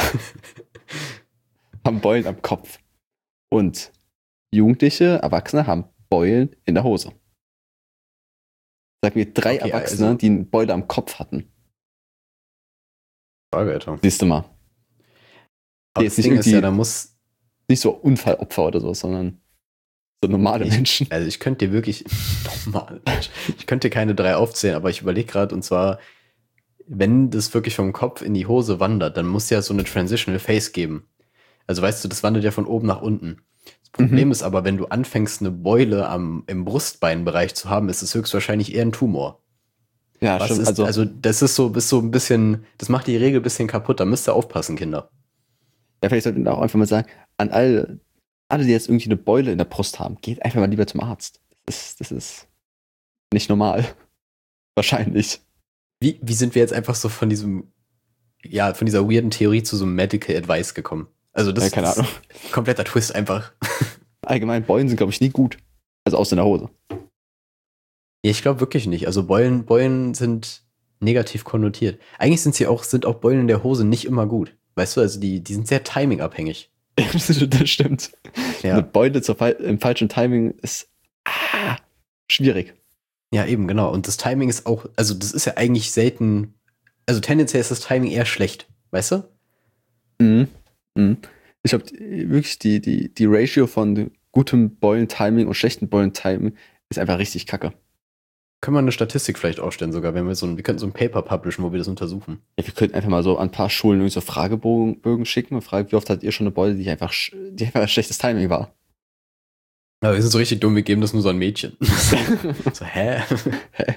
haben Beulen am Kopf und Jugendliche, Erwachsene haben Beulen in der Hose. Sag mir drei Okay, Erwachsene, also- die eine Beule am Kopf hatten. Frage, Alter. Siehst du mal. Aber Jetzt das nicht Ding ist ja, irgendwie- da muss, Nicht so Unfallopfer oder so, sondern so normale Ich- Menschen. also ich könnte dir wirklich, normal, ich könnte dir keine drei aufzählen, aber ich überlege gerade, und zwar, wenn das wirklich vom Kopf in die Hose wandert, dann muss ja so eine Transitional Phase geben. Also weißt du, das wandert ja von oben nach unten. Das Problem Mhm. ist aber, wenn du anfängst, eine Beule am, im Brustbeinbereich zu haben, ist es höchstwahrscheinlich eher ein Tumor. Ja, Was stimmt. ist, Also, also, das ist so, ist so ein bisschen, das macht die Regel ein bisschen kaputt, da müsst ihr aufpassen, Kinder. ja, vielleicht sollten wir auch einfach mal sagen, an alle, alle, die jetzt irgendwie eine Beule in der Brust haben, geht einfach mal lieber zum Arzt. Das ist, das ist nicht normal. Wahrscheinlich. Wie, wie sind wir jetzt einfach so von diesem, ja, von dieser weirden Theorie zu so einem Medical Advice gekommen? Also das Ja, keine ist Ahnung. kompletter Twist einfach. Allgemein, Beulen sind, glaube ich, nie gut. Also aus in der Hose. Ja, ich glaube wirklich nicht. Also Beulen, Beulen sind negativ konnotiert. Eigentlich sind sie auch, sind auch Beulen in der Hose nicht immer gut. Weißt du, also die, die sind sehr timingabhängig. Das stimmt. Eine Ja. Beule zur, Fal- im falschen Timing ist ah, schwierig. Ja, eben, genau. Und das Timing ist auch, also das ist ja eigentlich selten, also tendenziell ist das Timing eher schlecht. Weißt du? Mhm. Mhm. Ich glaube, wirklich die, die, die Ratio von gutem Beulen-Timing und schlechtem Beulen-Timing ist einfach richtig kacke. Können wir eine Statistik vielleicht aufstellen sogar, wenn wir so ein, wir könnten so ein Paper publishen, wo wir das untersuchen. Ja, wir könnten einfach mal so an ein paar Schulen irgendwie so Fragebögen schicken und fragen, wie oft hattet ihr schon eine Beule, die einfach, sch- die einfach schlechtes Timing war. Aber wir sind so richtig dumm, wir geben das nur so an Mädchen. So, hä? Hä?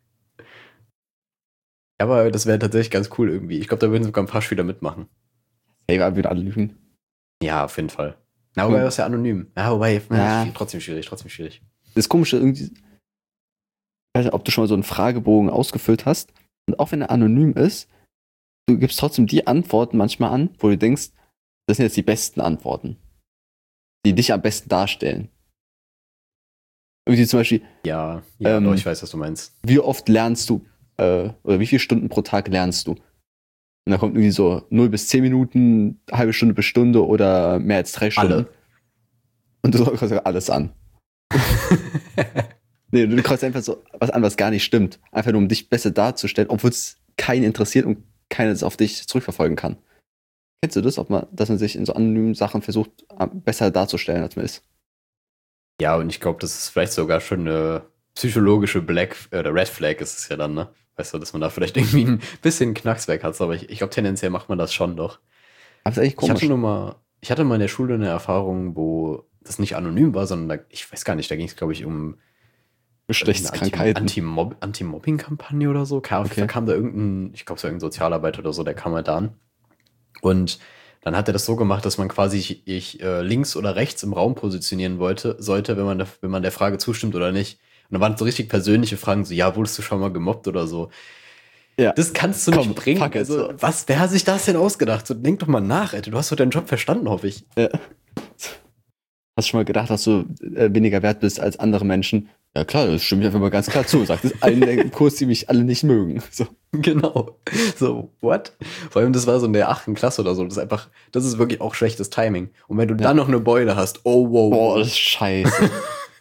Aber das wäre tatsächlich ganz cool irgendwie. Ich glaube, da würden sogar ein paar Schüler mitmachen. Hey, wir würden alle lügen. Ja, auf jeden Fall. Na, wobei, das ist ja anonym. Ja, wobei, Ja. ja. trotzdem schwierig, trotzdem schwierig. Das Komische irgendwie, ich weiß nicht, ob du schon mal so einen Fragebogen ausgefüllt hast und auch wenn er anonym ist, du gibst trotzdem die Antworten manchmal an, wo du denkst, das sind jetzt die besten Antworten, die dich am besten darstellen. Irgendwie zum Beispiel, Ja, ja, Ähm, doch, ich weiß, was du meinst. wie oft lernst du, äh, oder wie viele Stunden pro Tag lernst du? Und da kommt irgendwie so null bis zehn Minuten, halbe Stunde bis Stunde oder mehr als drei Stunden. Alle. Und du kreuzt alles an. Nee, du kreuzt einfach so was an, was gar nicht stimmt. Einfach nur, um dich besser darzustellen, obwohl es keinen interessiert und keiner es auf dich zurückverfolgen kann. Kennst du das, ob man, dass man sich in so anonymen Sachen versucht, besser darzustellen, als man ist? Ja, und ich glaube, das ist vielleicht sogar schon eine psychologische Black äh, oder Red Flag ist es ja dann, ne? Weißt du, dass man da vielleicht irgendwie ein bisschen Knacks weg hat, aber ich, ich glaube, tendenziell macht man das schon doch. Aber das ist eigentlich Ich komisch. hatte nur mal, ich hatte mal in der Schule eine Erfahrung, wo das nicht anonym war, sondern da, ich weiß gar nicht, da ging es, glaube ich, um Geschlechtskrankheiten. eine Anti-Mob- Anti-Mobbing-Kampagne oder so. Kam, Okay. kam da irgendein, ich glaube, so irgendein Sozialarbeiter oder so, der kam halt da an. Und dann hat er das so gemacht, dass man quasi ich, ich äh, links oder rechts im Raum positionieren wollte, sollte, wenn man, der, wenn man der Frage zustimmt oder nicht. Und dann waren so richtig persönliche Fragen, so, ja, wurdest du schon mal gemobbt oder so. Ja. Das kannst du Komm, nicht bringen. fuck it, Also, so. was, wer hat sich das denn ausgedacht? So, denk doch mal nach, Alter. Du hast doch deinen Job verstanden, hoffe ich. Ja. Hast du schon mal gedacht, dass du äh, weniger wert bist als andere Menschen? Ja klar, das stimme ich einfach mal ganz klar zu. Sagt es allen im Kurs, die mich alle nicht mögen. So. Genau. So, what? Vor allem, das war so in der achten Klasse oder so. Das ist einfach, das ist wirklich auch schlechtes Timing. Und wenn du Ja. dann noch eine Beule hast, oh wow. Boah, das ist scheiße.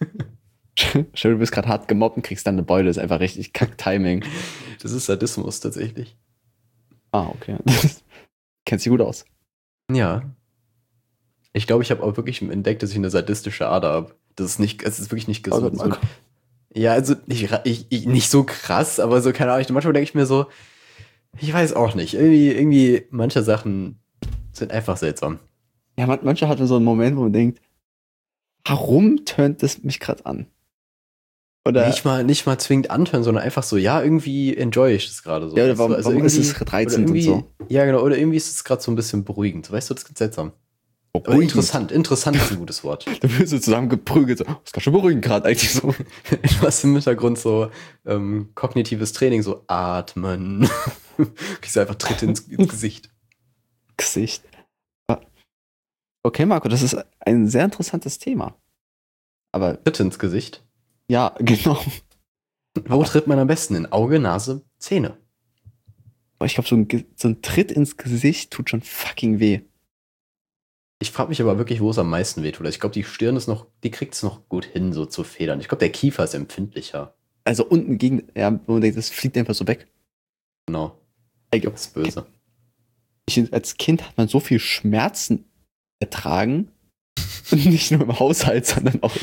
Schön, du bist gerade hart gemobbt und kriegst dann eine Beule. Das ist einfach richtig Kack-Timing. Das ist Sadismus tatsächlich. Ah, okay. Kennst dich gut aus. Ja. Ich glaube, ich habe auch wirklich entdeckt, dass ich eine sadistische Ader habe. Das ist nicht, es ist wirklich nicht gesund. Oh Gott, Marco. Ja, also nicht, ich, ich, nicht so krass, aber so, keine Ahnung, manchmal denke ich mir so, ich weiß auch nicht. Irgendwie, irgendwie, manche Sachen sind einfach seltsam. Ja, man, manchmal hat man so einen Moment, wo man denkt, warum tönt das mich gerade an? Oder, Nicht mal, nicht mal zwingend anhören, sondern einfach so, ja, irgendwie enjoy ich das gerade so. ja, oder Weißt du? warum, Also warum ist irgendwie- es reizend oder und so? Ja, genau, oder irgendwie ist es gerade so ein bisschen beruhigend. Weißt du, das ist seltsam. Aber Beruhigend. interessant, interessant ist ein gutes Wort. Du wirst so zusammen geprügelt. So, das ist ganz schön beruhigend gerade eigentlich so. Du hast im Hintergrund so ähm, kognitives Training, so atmen. Kriegst du einfach Tritte ins, ins Gesicht. Gesicht. Okay, Marco, das ist ein sehr interessantes Thema. Aber Tritte ins Gesicht. ja, genau. Wo tritt man am besten? In Auge, Nase, Zähne. Aber ich glaube, so ein, Ge- so ein Tritt ins Gesicht tut schon fucking weh. Ich frage mich aber wirklich, wo es am meisten wehtut. Also ich glaube, die Stirn ist noch, die kriegt es noch gut hin, so zu federn. Ich glaube, der Kiefer ist empfindlicher. Also unten gegen, ja, wo man denkt, das fliegt einfach so weg. Genau. Ich Das ist böse. Ich, finde, als Kind hat man so viel Schmerzen ertragen. Und nicht nur im Haushalt, sondern auch.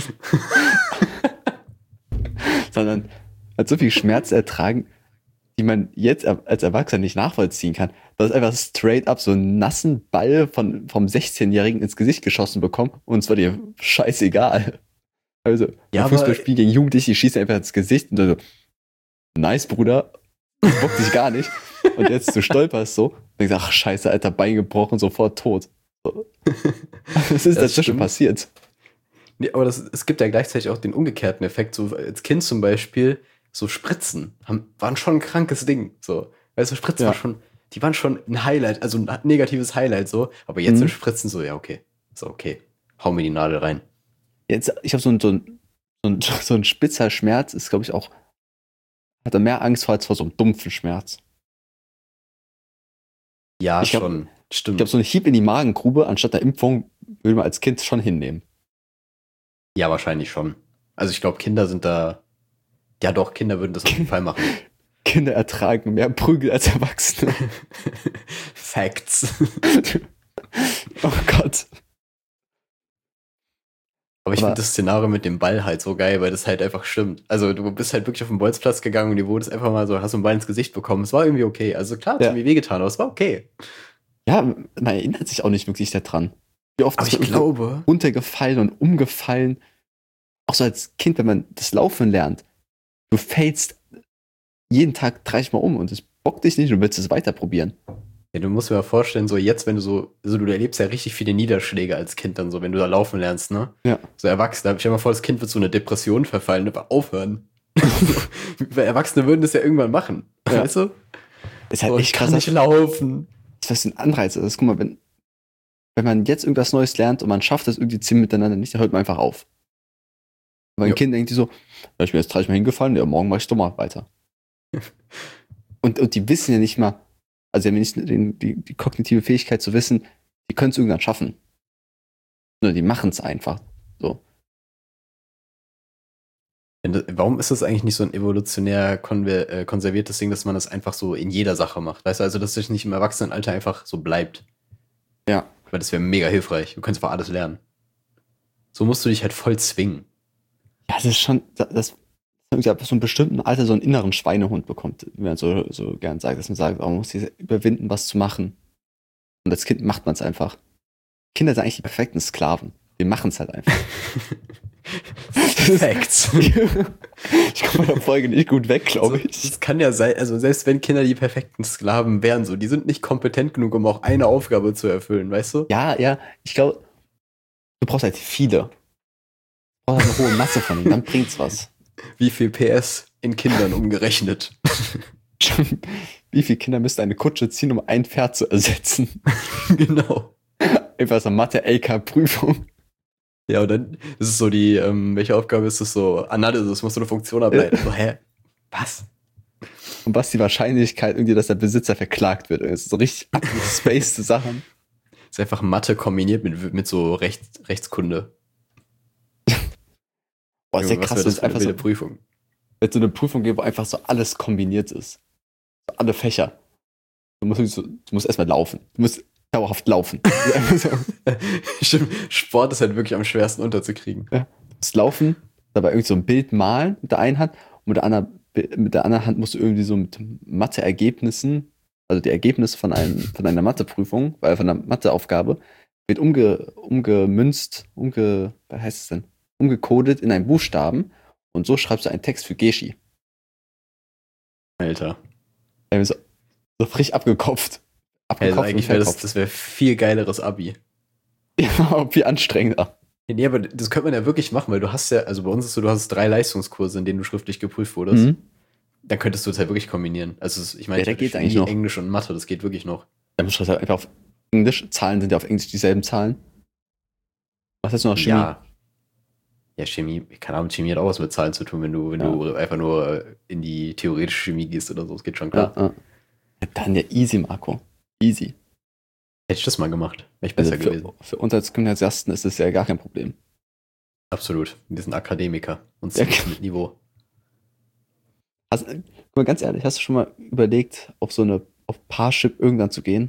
sondern hat so viel Schmerz ertragen, die man jetzt er- als Erwachsener nicht nachvollziehen kann. Du hast einfach straight up so einen nassen Ball von, vom sechzehnjährigen ins Gesicht geschossen bekommen und es war dir scheißegal. Also, Ja, ein aber- Fußballspiel gegen Jugendliche, die schießen einfach ins Gesicht und so, nice, Bruder, bockt dich gar nicht. Und jetzt du stolperst so und denkst, ach scheiße, Alter, Bein gebrochen, sofort tot. So. Was ist Das dazwischen stimmt. passiert? Nee, aber das, es gibt ja gleichzeitig auch den umgekehrten Effekt. So als Kind zum Beispiel, so Spritzen haben, waren schon ein krankes Ding. So, weißt du, Spritzen Ja. war schon, die waren schon ein Highlight, also ein negatives Highlight so. Aber jetzt Mhm. sind Spritzen so, ja, okay. So, okay. Hau mir die Nadel rein. Jetzt, ich habe so ein, so, ein, so, ein, so ein spitzer Schmerz, ist, glaube ich, auch, hat er mehr Angst vor als vor so einem dumpfen Schmerz. Ja, Ich glaub- schon. Ich Stimmt. glaube, so ein Hieb in die Magengrube anstatt der Impfung würde man als Kind schon hinnehmen. Ja, wahrscheinlich schon. Also ich glaube, Kinder sind da. Ja, doch, Kinder würden das auf jeden Fall machen. Kinder ertragen mehr Prügel als Erwachsene. Facts. Oh Gott. Aber ich Aber- finde das Szenario mit dem Ball halt so geil, weil das halt einfach stimmt. Also du bist halt wirklich auf den Bolzplatz gegangen und dir wurde es einfach mal so, hast du einen Ball ins Gesicht bekommen. Es war irgendwie okay. Also klar, es Ja. hat mir wehgetan, aber es war okay. Ja, man erinnert sich auch nicht wirklich daran. Wie oft Aber ist ich man irgendwo glaube, runtergefallen und umgefallen. Auch so als Kind, wenn man das Laufen lernt. Du fällst jeden Tag dreißig Mal um und es bockt dich nicht und willst es weiter probieren. ja, du musst dir mal vorstellen, so jetzt, wenn du so, also du erlebst ja richtig viele Niederschläge als Kind dann so, wenn du da laufen lernst, ne? Ja. So Erwachsene, stell dir mal vor, das Kind wird so eine Depression verfallen, aber aufhören. Weil Erwachsene würden das ja irgendwann machen, Ja. weißt du? Ist halt Oh, echt ich kann krass. nicht laufen. Was ein Anreiz ist. Guck mal, wenn, wenn man jetzt irgendwas Neues lernt und man schafft das irgendwie zehn miteinander nicht, dann hört man einfach auf. Aber ein Jo. Kind denkt sich so, ja, ich bin jetzt dreißig Mal hingefallen, ja, morgen mach ich doch mal weiter. und, und die wissen ja nicht mal, also sie haben ja nicht den, die, die kognitive Fähigkeit zu wissen, die können es irgendwann schaffen. Nur die machen es einfach. So. Wenn das- Warum ist das eigentlich nicht so ein evolutionär konver- äh, konserviertes Ding, dass man das einfach so in jeder Sache macht? Weißt du, also dass das nicht im Erwachsenenalter einfach so bleibt. Ja. Weil das wäre mega hilfreich. Du könntest einfach alles lernen. So musst du dich halt voll zwingen. Ja, das ist schon, das, das irgendwie ab so einem bestimmten Alter so einen inneren Schweinehund bekommt, wie man so, so gern sagt, dass man sagt, oh, man muss sich überwinden, was zu machen. Und als Kind macht man es einfach. Kinder sind eigentlich die perfekten Sklaven. Wir machen es halt einfach. Facts. Ich komme von der Folge nicht gut weg, glaube Also, ich. das kann ja sein, also selbst wenn Kinder die perfekten Sklaven wären, so, die sind nicht kompetent genug, um auch eine Aufgabe zu erfüllen, weißt du? Ja, ja, ich glaube, du brauchst halt viele. Du brauchst halt eine hohe Masse von ihnen, dann bringt's was. Wie viel P S in Kindern umgerechnet? Wie viele Kinder müsste eine Kutsche ziehen, um ein Pferd zu ersetzen? Genau. Einfach so Mathe-L K-Prüfung. Ja, und dann ist es so die, ähm, welche Aufgabe ist das so? Analysis, musst du eine Funktion ableiten. So, hä? Was? Und was die Wahrscheinlichkeit, irgendwie, dass der Besitzer verklagt wird. Das ist so richtig abgespacede Sachen. Ist einfach Mathe kombiniert mit, mit so Recht, Rechtskunde. Boah, ist ja Junge, was krass, wäre das das für eine einfach so, wilde Prüfung? wenn es so eine Prüfung gibt, wo einfach so alles kombiniert ist. So alle Fächer. Du musst, wirklich so, du musst erstmal laufen. Du musst dauerhaft laufen. Einfach so. Stimmt, Sport ist halt wirklich am schwersten unterzukriegen. Du musst laufen, dabei irgendwie so ein Bild malen mit der einen Hand und mit der anderen, mit der anderen Hand musst du irgendwie so mit Mathe-Ergebnissen, also die Ergebnisse von, einem, von einer Mathe-Prüfung, weil von einer Mathe-Aufgabe, wird umge, umgemünzt, umge, was heißt es denn? Umgecodet in einen Buchstaben und so schreibst du einen Text für Geschi. Alter. So, so frisch abgekopft. Also Abgekopft eigentlich und wäre das, verkopft. das wäre viel geileres Abi. Ja, viel anstrengender. Nee, aber das könnte man ja wirklich machen, weil du hast ja, also bei uns ist so, du hast drei Leistungskurse, in denen du schriftlich geprüft wurdest. Mhm. Dann könntest du es halt wirklich kombinieren. Also es- ich meine, Ja, der geht Chemie, eigentlich noch. Englisch und Mathe, das geht wirklich noch. Dann musst du das halt einfach auf Englisch. Zahlen sind ja auf Englisch dieselben Zahlen. Was hast du noch? Chemie? Ja. Ja, Chemie, keine Ahnung, Chemie hat auch was mit Zahlen zu tun, wenn du, wenn Ja. du einfach nur in die theoretische Chemie gehst oder so. Das geht schon klar. Ja, ja. Ja, dann ja easy, Marco. Easy. Hätte ich das mal gemacht, wäre ich Also besser für, gewesen. für uns als Gymnasiasten ist es ja gar kein Problem. Absolut. Wir sind Akademiker und Ja. ziemlich mit Niveau. Also, guck mal, ganz ehrlich, hast du schon mal überlegt, auf so eine, auf Parship irgendwann zu gehen?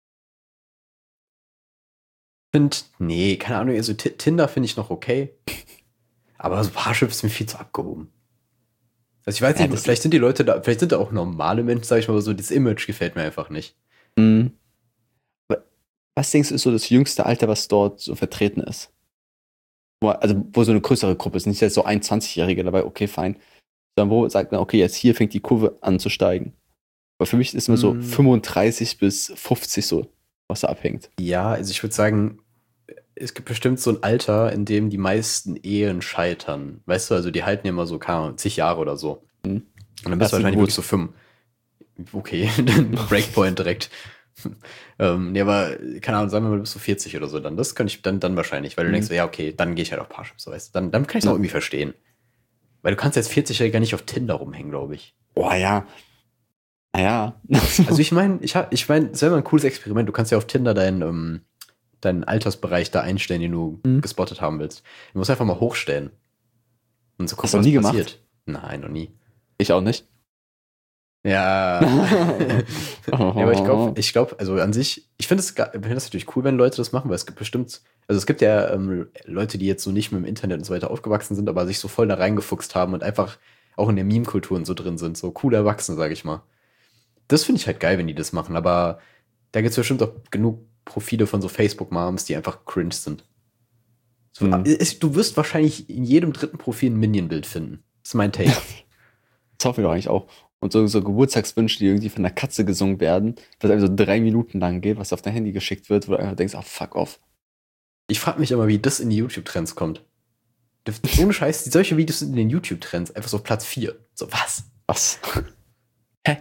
Find, nee, keine Ahnung, also Ti- Tinder finde ich noch okay. Aber so Parship ist mir viel zu abgehoben. Also ich weiß Ja, nicht, das- vielleicht sind die Leute da, vielleicht sind da auch normale Menschen, sag ich mal, aber so das Image gefällt mir einfach nicht. Mhm. Aber was denkst du, ist so das jüngste Alter, was dort so vertreten ist? Wo, also, wo so eine größere Gruppe ist, nicht jetzt so ein zwanzigjähriger dabei, okay, fein. Sondern wo sagt man, okay, jetzt hier fängt die Kurve an zu steigen. Aber für mich ist immer so Mm. fünfunddreißig bis fünfzig so, was da abhängt. Ja, also ich würde sagen, es gibt bestimmt so ein Alter, in dem die meisten Ehen scheitern. Weißt du, also die halten ja immer so, keine Ahnung, zig Jahre oder so. Mhm. Und dann Das bist du ist wahrscheinlich gut. wirklich so fünf. Okay, dann Breakpoint direkt. ähm, nee, aber, keine Ahnung, sagen wir mal, du bist so vierzig oder so, dann das könnte ich dann, dann wahrscheinlich, weil du Mhm. denkst, so, ja, okay, dann gehe ich halt auf Parship, so weißt du. Dann, dann kann ich es Ja. auch irgendwie verstehen. Weil du kannst jetzt vierzig-Jähriger nicht auf Tinder rumhängen, glaube ich. Boah, ja. Naja. Also ich meine, ich hab, ich meine, das wäre mal ein cooles Experiment. Du kannst ja auf Tinder deinen, ähm, deinen Altersbereich da einstellen, den du Mhm. gespottet haben willst. Du musst einfach mal hochstellen. Und so gucken, Hast du was nie gemacht? passiert. Nein, noch nie. Ich auch nicht. Ja. Nee, aber ich glaube, ich glaube, also an sich, ich finde es ga- ich finde das natürlich cool, wenn Leute das machen, weil es gibt bestimmt, also es gibt ja ähm, Leute, die jetzt so nicht mit dem Internet und so weiter aufgewachsen sind, aber sich so voll da reingefuchst haben und einfach auch in der Meme-Kultur und so drin sind, so coole Erwachsene, sage ich mal. Das finde ich halt geil, wenn die das machen, aber da gibt es bestimmt auch genug Profile von so Facebook-Moms, die einfach cringe sind. So, Hm. es, du wirst wahrscheinlich in jedem dritten Profil ein Minion-Bild finden. Das ist mein Take. Das hoffen wir doch eigentlich auch. Und so, so Geburtstagswünsche, die irgendwie von einer Katze gesungen werden, was einfach so drei Minuten lang geht, was auf dein Handy geschickt wird, wo du einfach denkst, ah, fuck off. Ich frage mich immer, wie das in die YouTube-Trends kommt. Das- Ohne Scheiß, solche Videos sind in den YouTube-Trends einfach so auf Platz vier. So, was? Was? Hä?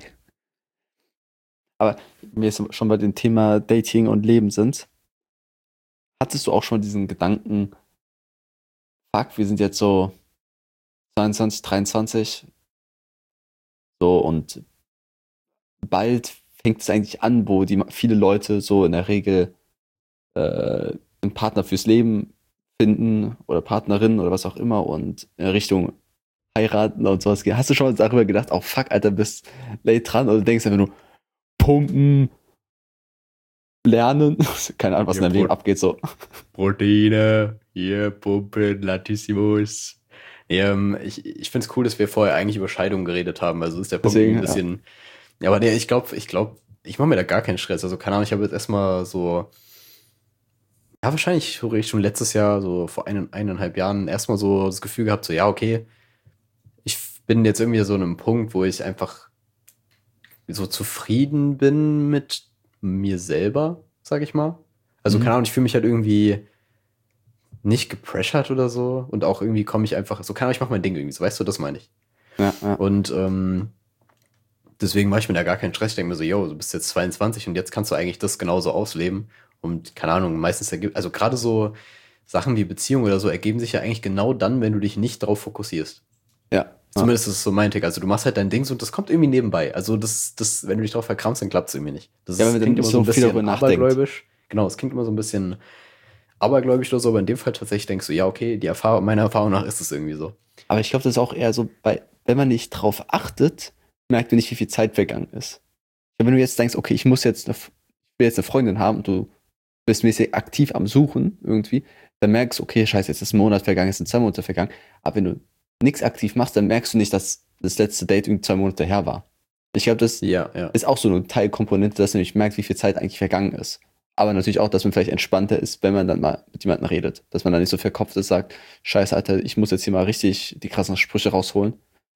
Aber wir jetzt schon bei dem Thema Dating und Leben sind, hattest du auch schon diesen Gedanken, fuck, wir sind jetzt so zweiundzwanzig, dreiundzwanzig, so und bald fängt es eigentlich an, wo die viele Leute so in der Regel äh, einen Partner fürs Leben finden oder Partnerin oder was auch immer und in Richtung heiraten und sowas gehen. Hast du schon mal darüber gedacht, oh fuck, Alter, bist late dran oder denkst du einfach nur pumpen, lernen? Keine Ahnung, was Ja, in deinem Leben Brot. abgeht, so. Proteine, hier, Pumpen, Latissimus. Nee, ähm, ich ich finde es cool, dass wir vorher eigentlich über Scheidungen geredet haben. Also ist der Punkt irgendwie Deswegen, ein ja. bisschen. Ja, aber nee, ich glaube, ich glaube, ich mache mir da gar keinen Stress. Also keine Ahnung, ich habe jetzt erstmal so. Ja, wahrscheinlich höre ich schon letztes Jahr, so vor ein, eineinhalb Jahren, erstmal so das Gefühl gehabt, so, ja, okay, ich bin jetzt irgendwie so an einem Punkt, wo ich einfach so zufrieden bin mit mir selber, sag ich mal. Also, keine Mhm. Ahnung, ich fühle mich halt irgendwie nicht gepressured oder so. Und auch irgendwie komme ich einfach, so, keine Ahnung, ich mache mein Ding irgendwie, so, weißt du, das meine ich. Ja, ja. Und ähm, deswegen mache ich mir da gar keinen Stress. Ich denke mir so, yo, du bist jetzt zweiundzwanzig und jetzt kannst du eigentlich das genauso ausleben. Und keine Ahnung, meistens ergibt, also gerade so Sachen wie Beziehung oder so ergeben sich ja eigentlich genau dann, wenn du dich nicht darauf fokussierst. Ja, ja. Zumindest ist es so mein Tick. Also du machst halt dein Ding so und das kommt irgendwie nebenbei. Also das, das, wenn du dich drauf verkrampfst, dann klappt es irgendwie nicht. Das Ja, wenn ist, man dann klingt nicht immer so so ein viel darüber bisschen nachdenkt. abergläubisch. Genau, es klingt immer so ein bisschen abergläubisch oder so, aber in dem Fall tatsächlich denkst du, ja, okay, die Erfahrung, meiner Erfahrung nach ist es irgendwie so. Aber ich glaube, das ist auch eher so, bei, wenn man nicht drauf achtet, merkt man nicht, wie viel Zeit vergangen ist. Wenn du jetzt denkst, okay, ich muss jetzt eine, ich will jetzt eine Freundin haben und du bist mäßig aktiv am Suchen irgendwie, dann merkst du, okay, scheiße, jetzt ist ein Monat vergangen, jetzt sind zwei Monate vergangen. Aber wenn du nichts aktiv machst, dann merkst du nicht, dass das letzte Date irgendwie zwei Monate her war. Ich glaube, das Ja, ja. ist auch so eine Teilkomponente, dass man nämlich merkt, wie viel Zeit eigentlich vergangen ist. Aber natürlich auch, dass man vielleicht entspannter ist, wenn man dann mal mit jemandem redet. Dass man dann nicht so verkopft ist, sagt, scheiße, Alter, ich muss jetzt hier mal richtig die krassen Sprüche rausholen,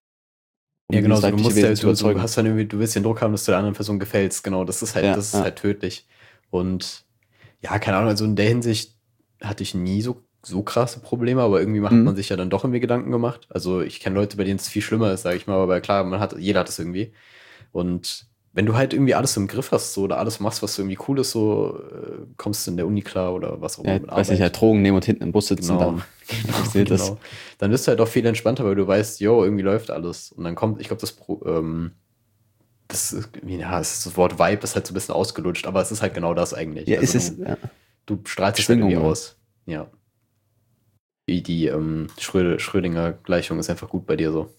Ja, um genau, dieses so du weibliche musst ja, Wesen zu du, du überzeugen. hast dann irgendwie, du willst den Druck haben, dass du der anderen Person gefällst. Genau, das ist halt, Ja, das ist ja. halt tödlich. Und ja, keine Ahnung, also in der Hinsicht hatte ich nie so, so krasse Probleme, aber irgendwie hat man Mhm. sich ja dann doch irgendwie Gedanken gemacht. Also ich kenne Leute, bei denen es viel schlimmer ist, sage ich mal, aber klar, man hat, jeder hat es irgendwie. Und wenn du halt irgendwie alles im Griff hast, so, oder alles machst, was irgendwie cool ist, so, äh, kommst du in der Uni klar oder was auch Ja, immer mit weiß nicht, Arbeit. halt Drogen nehmen und hinten im Bus sitzen, Genau, dann genau, funktioniert das. genau. Dann bist du halt auch viel entspannter, weil du weißt, yo, irgendwie läuft alles. Und dann kommt, ich glaube, das, Pro- ähm, das, ist- ja, es ist das Wort Vibe ist halt so ein bisschen ausgelutscht, aber es ist halt genau das eigentlich. Ja, Also ist es, du, ja. du strahlst es halt irgendwie Schwingungen. aus. Ja. Wie die ähm, Schröd Schrödinger Gleichung ist einfach gut bei dir so.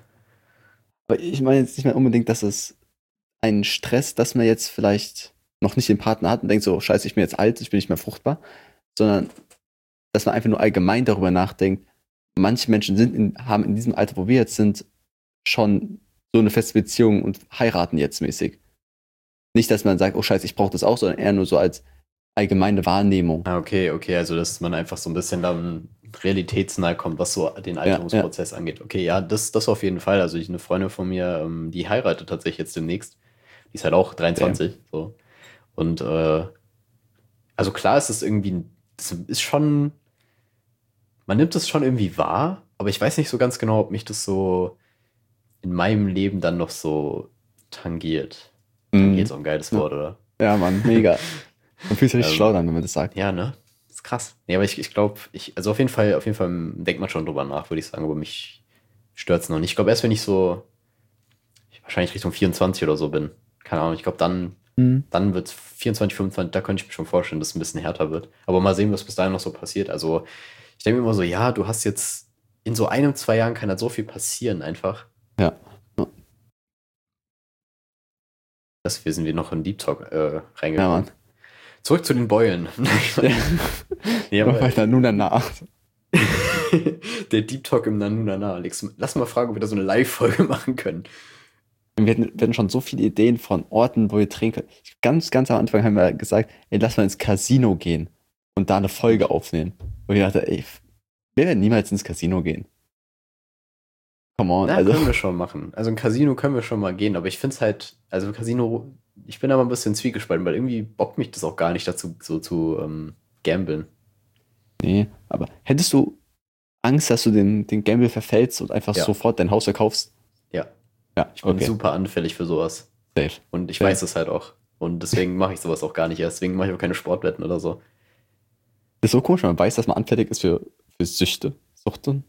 Aber ich meine jetzt nicht mehr unbedingt, dass es einen Stress, dass man jetzt vielleicht noch nicht den Partner hat und denkt so, scheiße, ich bin jetzt alt, ich bin nicht mehr fruchtbar, sondern dass man einfach nur allgemein darüber nachdenkt, manche Menschen sind in, haben in diesem Alter, wo wir jetzt sind, schon so eine feste Beziehung und heiraten jetzt mäßig. Nicht, dass man sagt, oh scheiße, ich brauche das auch, sondern eher nur so als allgemeine Wahrnehmung. Ah, okay, okay, also dass man einfach so ein bisschen dann realitätsnah kommt, was so den Ja, ja, Alterungsprozess angeht. Okay, ja, das, das auf jeden Fall. Also ich, eine Freundin von mir, ähm, die heiratet tatsächlich jetzt demnächst. Die ist halt auch damn. dreiundzwanzig, so. Und äh, also klar ist es irgendwie, das ist schon, man nimmt es schon irgendwie wahr, aber ich weiß nicht so ganz genau, ob mich das so in meinem Leben dann noch so tangiert. Tangiert ist Mhm. auch ein geiles Ja, Wort, oder? ja, Mann, mega. Man fühlt sich richtig schlau Ähm, dann, wenn man das sagt. ja, ne? Das ist krass. Nee, aber ich, ich glaube, ich, also auf jeden Fall, auf jeden Fall denkt man schon drüber nach, würde ich sagen, aber mich stört es noch nicht. Ich glaube, erst wenn ich so, ich wahrscheinlich Richtung vierundzwanzig oder so bin, keine Ahnung, ich glaube, dann, Mhm. dann wird es vierundzwanzig, fünfundzwanzig, da könnte ich mir schon vorstellen, dass es ein bisschen härter wird. Aber mal sehen, was bis dahin noch so passiert. Also, ich denke mir immer so, ja, du hast jetzt in so einem, zwei Jahren kann halt so viel passieren einfach. Ja. Ja. Das wir sind wir noch in Deep Talk äh, Ja, reingegangen. Mann. Zurück zu den Beulen. nee, Noch aber weiter, nun danach. der Deep Talk im Nanunana, Alex. Lass mal fragen, ob wir da so eine Live-Folge machen können. Wir hatten, wir hatten schon so viele Ideen von Orten, wo wir trinken können. Ganz, ganz am Anfang haben wir gesagt, ey, lass mal ins Casino gehen und da eine Folge aufnehmen. Und ich dachte, ey, wir werden niemals ins Casino gehen. Come on, Na, also. können wir schon machen. Also ein Casino können wir schon mal gehen, aber ich finde es halt, also Casino, ich bin aber ein bisschen zwiegespalten, weil irgendwie bockt mich das auch gar nicht dazu, so zu ähm, gambeln. Nee, aber hättest du Angst, dass du den, den Gamble verfällst und einfach Ja. sofort dein Haus verkaufst? Ja, Ja, ich bin okay, super anfällig für sowas. safe. Und ich Ja. weiß es halt auch. Und deswegen mache ich sowas auch gar nicht erst. Deswegen mache ich auch keine Sportwetten oder so. Das ist so komisch, wenn man weiß, dass man anfällig ist für, für Süchte. Suchten.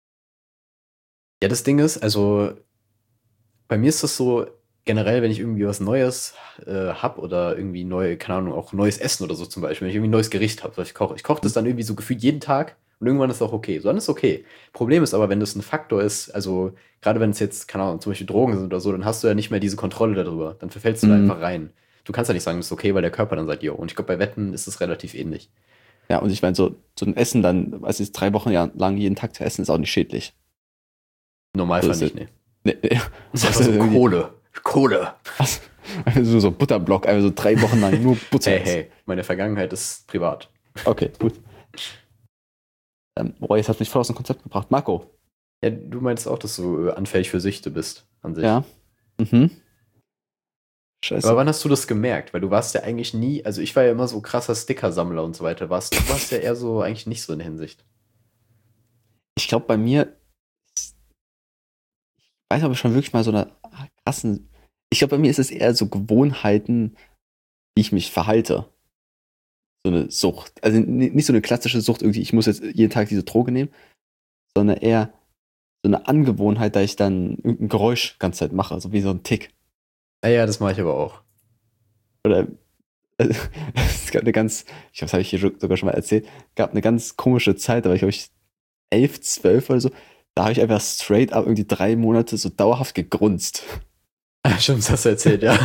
Ja, das Ding ist, also bei mir ist das so, generell, wenn ich irgendwie was Neues äh, hab oder irgendwie neu, keine Ahnung, auch neues Essen oder so zum Beispiel, wenn ich irgendwie ein neues Gericht habe, was ich koche. Ich koche das dann irgendwie so gefühlt jeden Tag und irgendwann ist es auch okay. So, dann ist es okay. Problem ist aber, wenn das ein Faktor ist, also gerade wenn es jetzt, keine Ahnung, zum Beispiel Drogen sind oder so, dann hast du ja nicht mehr diese Kontrolle darüber. Dann verfällst du da Mhm. einfach rein. Du kannst ja nicht sagen, das ist okay, weil der Körper dann sagt, jo. Und ich glaube, bei Wetten ist es relativ ähnlich. Ja, und ich meine, so, so ein Essen dann, weiß ich, drei Wochen ja lang jeden Tag zu essen, ist auch nicht schädlich. Im Normalfall So ist nicht, nee. Nee, nee. Das ist einfach so irgendwie- Kohle. Kohle. Was? Also so Butterblock, einfach so drei Wochen lang nur Butter Hey, essen. hey, meine Vergangenheit ist privat. Okay, gut. Ähm, boah, jetzt hast du mich voll aus dem Konzept gebracht. Marco. Ja, du meinst auch, dass du äh, anfällig für Süchte bist an sich. Ja. Mhm. Scheiße. Aber wann hast du das gemerkt? Weil du warst ja eigentlich nie, also ich war ja immer so krasser Sticker-Sammler und so weiter. Warst, du warst ja eher so eigentlich nicht so in der Hinsicht. Ich glaube, bei mir, ist- ich weiß nicht, ob ich schon wirklich mal so eine krassen, ich glaube, bei mir ist es eher so Gewohnheiten, wie ich mich verhalte. So eine Sucht. Also n- nicht so eine klassische Sucht, irgendwie, ich muss jetzt jeden Tag diese Droge nehmen, sondern eher so eine Angewohnheit, da ich dann irgendein Geräusch die ganze Zeit mache, so wie so ein Tick. Ja, ja, das mache ich aber auch. Oder äh, es gab eine ganz, ich glaube, das habe ich hier schon- sogar schon mal erzählt, gab eine ganz komische Zeit, da war ich, glaube ich, elf, zwölf oder so, da habe ich einfach straight up irgendwie drei Monate so dauerhaft gegrunzt. Stimmt, das hast du erzählt, ja.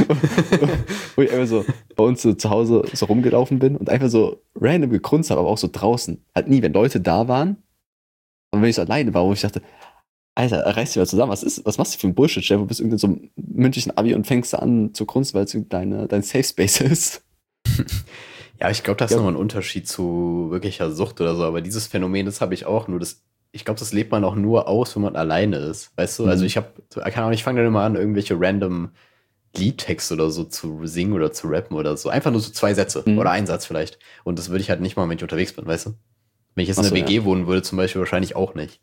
Wo ich einfach so bei uns so zu Hause so rumgelaufen bin und einfach so random gegrunzt habe, aber auch so draußen. Halt nie, wenn Leute da waren, aber wenn ich so alleine war, wo ich dachte, Alter, reiß dich mal zusammen, was ist, was machst du für ein Bullshit, Chef? Du bist irgendwie in so einem mündlichen Abi und fängst da an zu grunzen, weil es deine, dein Safe Space ist. Ja, ich glaube, das ist Ja. nochmal ein Unterschied zu wirklicher Sucht oder so. Aber dieses Phänomen, das habe ich auch. Nur das, ich glaube, das lebt man auch nur aus, wenn man alleine ist. Weißt du? Also Mhm. ich habe, keine Ahnung, ich fange dann immer an, irgendwelche random Liedtexte oder so zu singen oder zu rappen oder so. Einfach nur so zwei Sätze Mhm. oder ein Satz vielleicht. Und das würde ich halt nicht mal, wenn ich unterwegs bin, weißt du? Wenn ich jetzt in Ach so, einer W G ja. wohnen würde, zum Beispiel, wahrscheinlich auch nicht.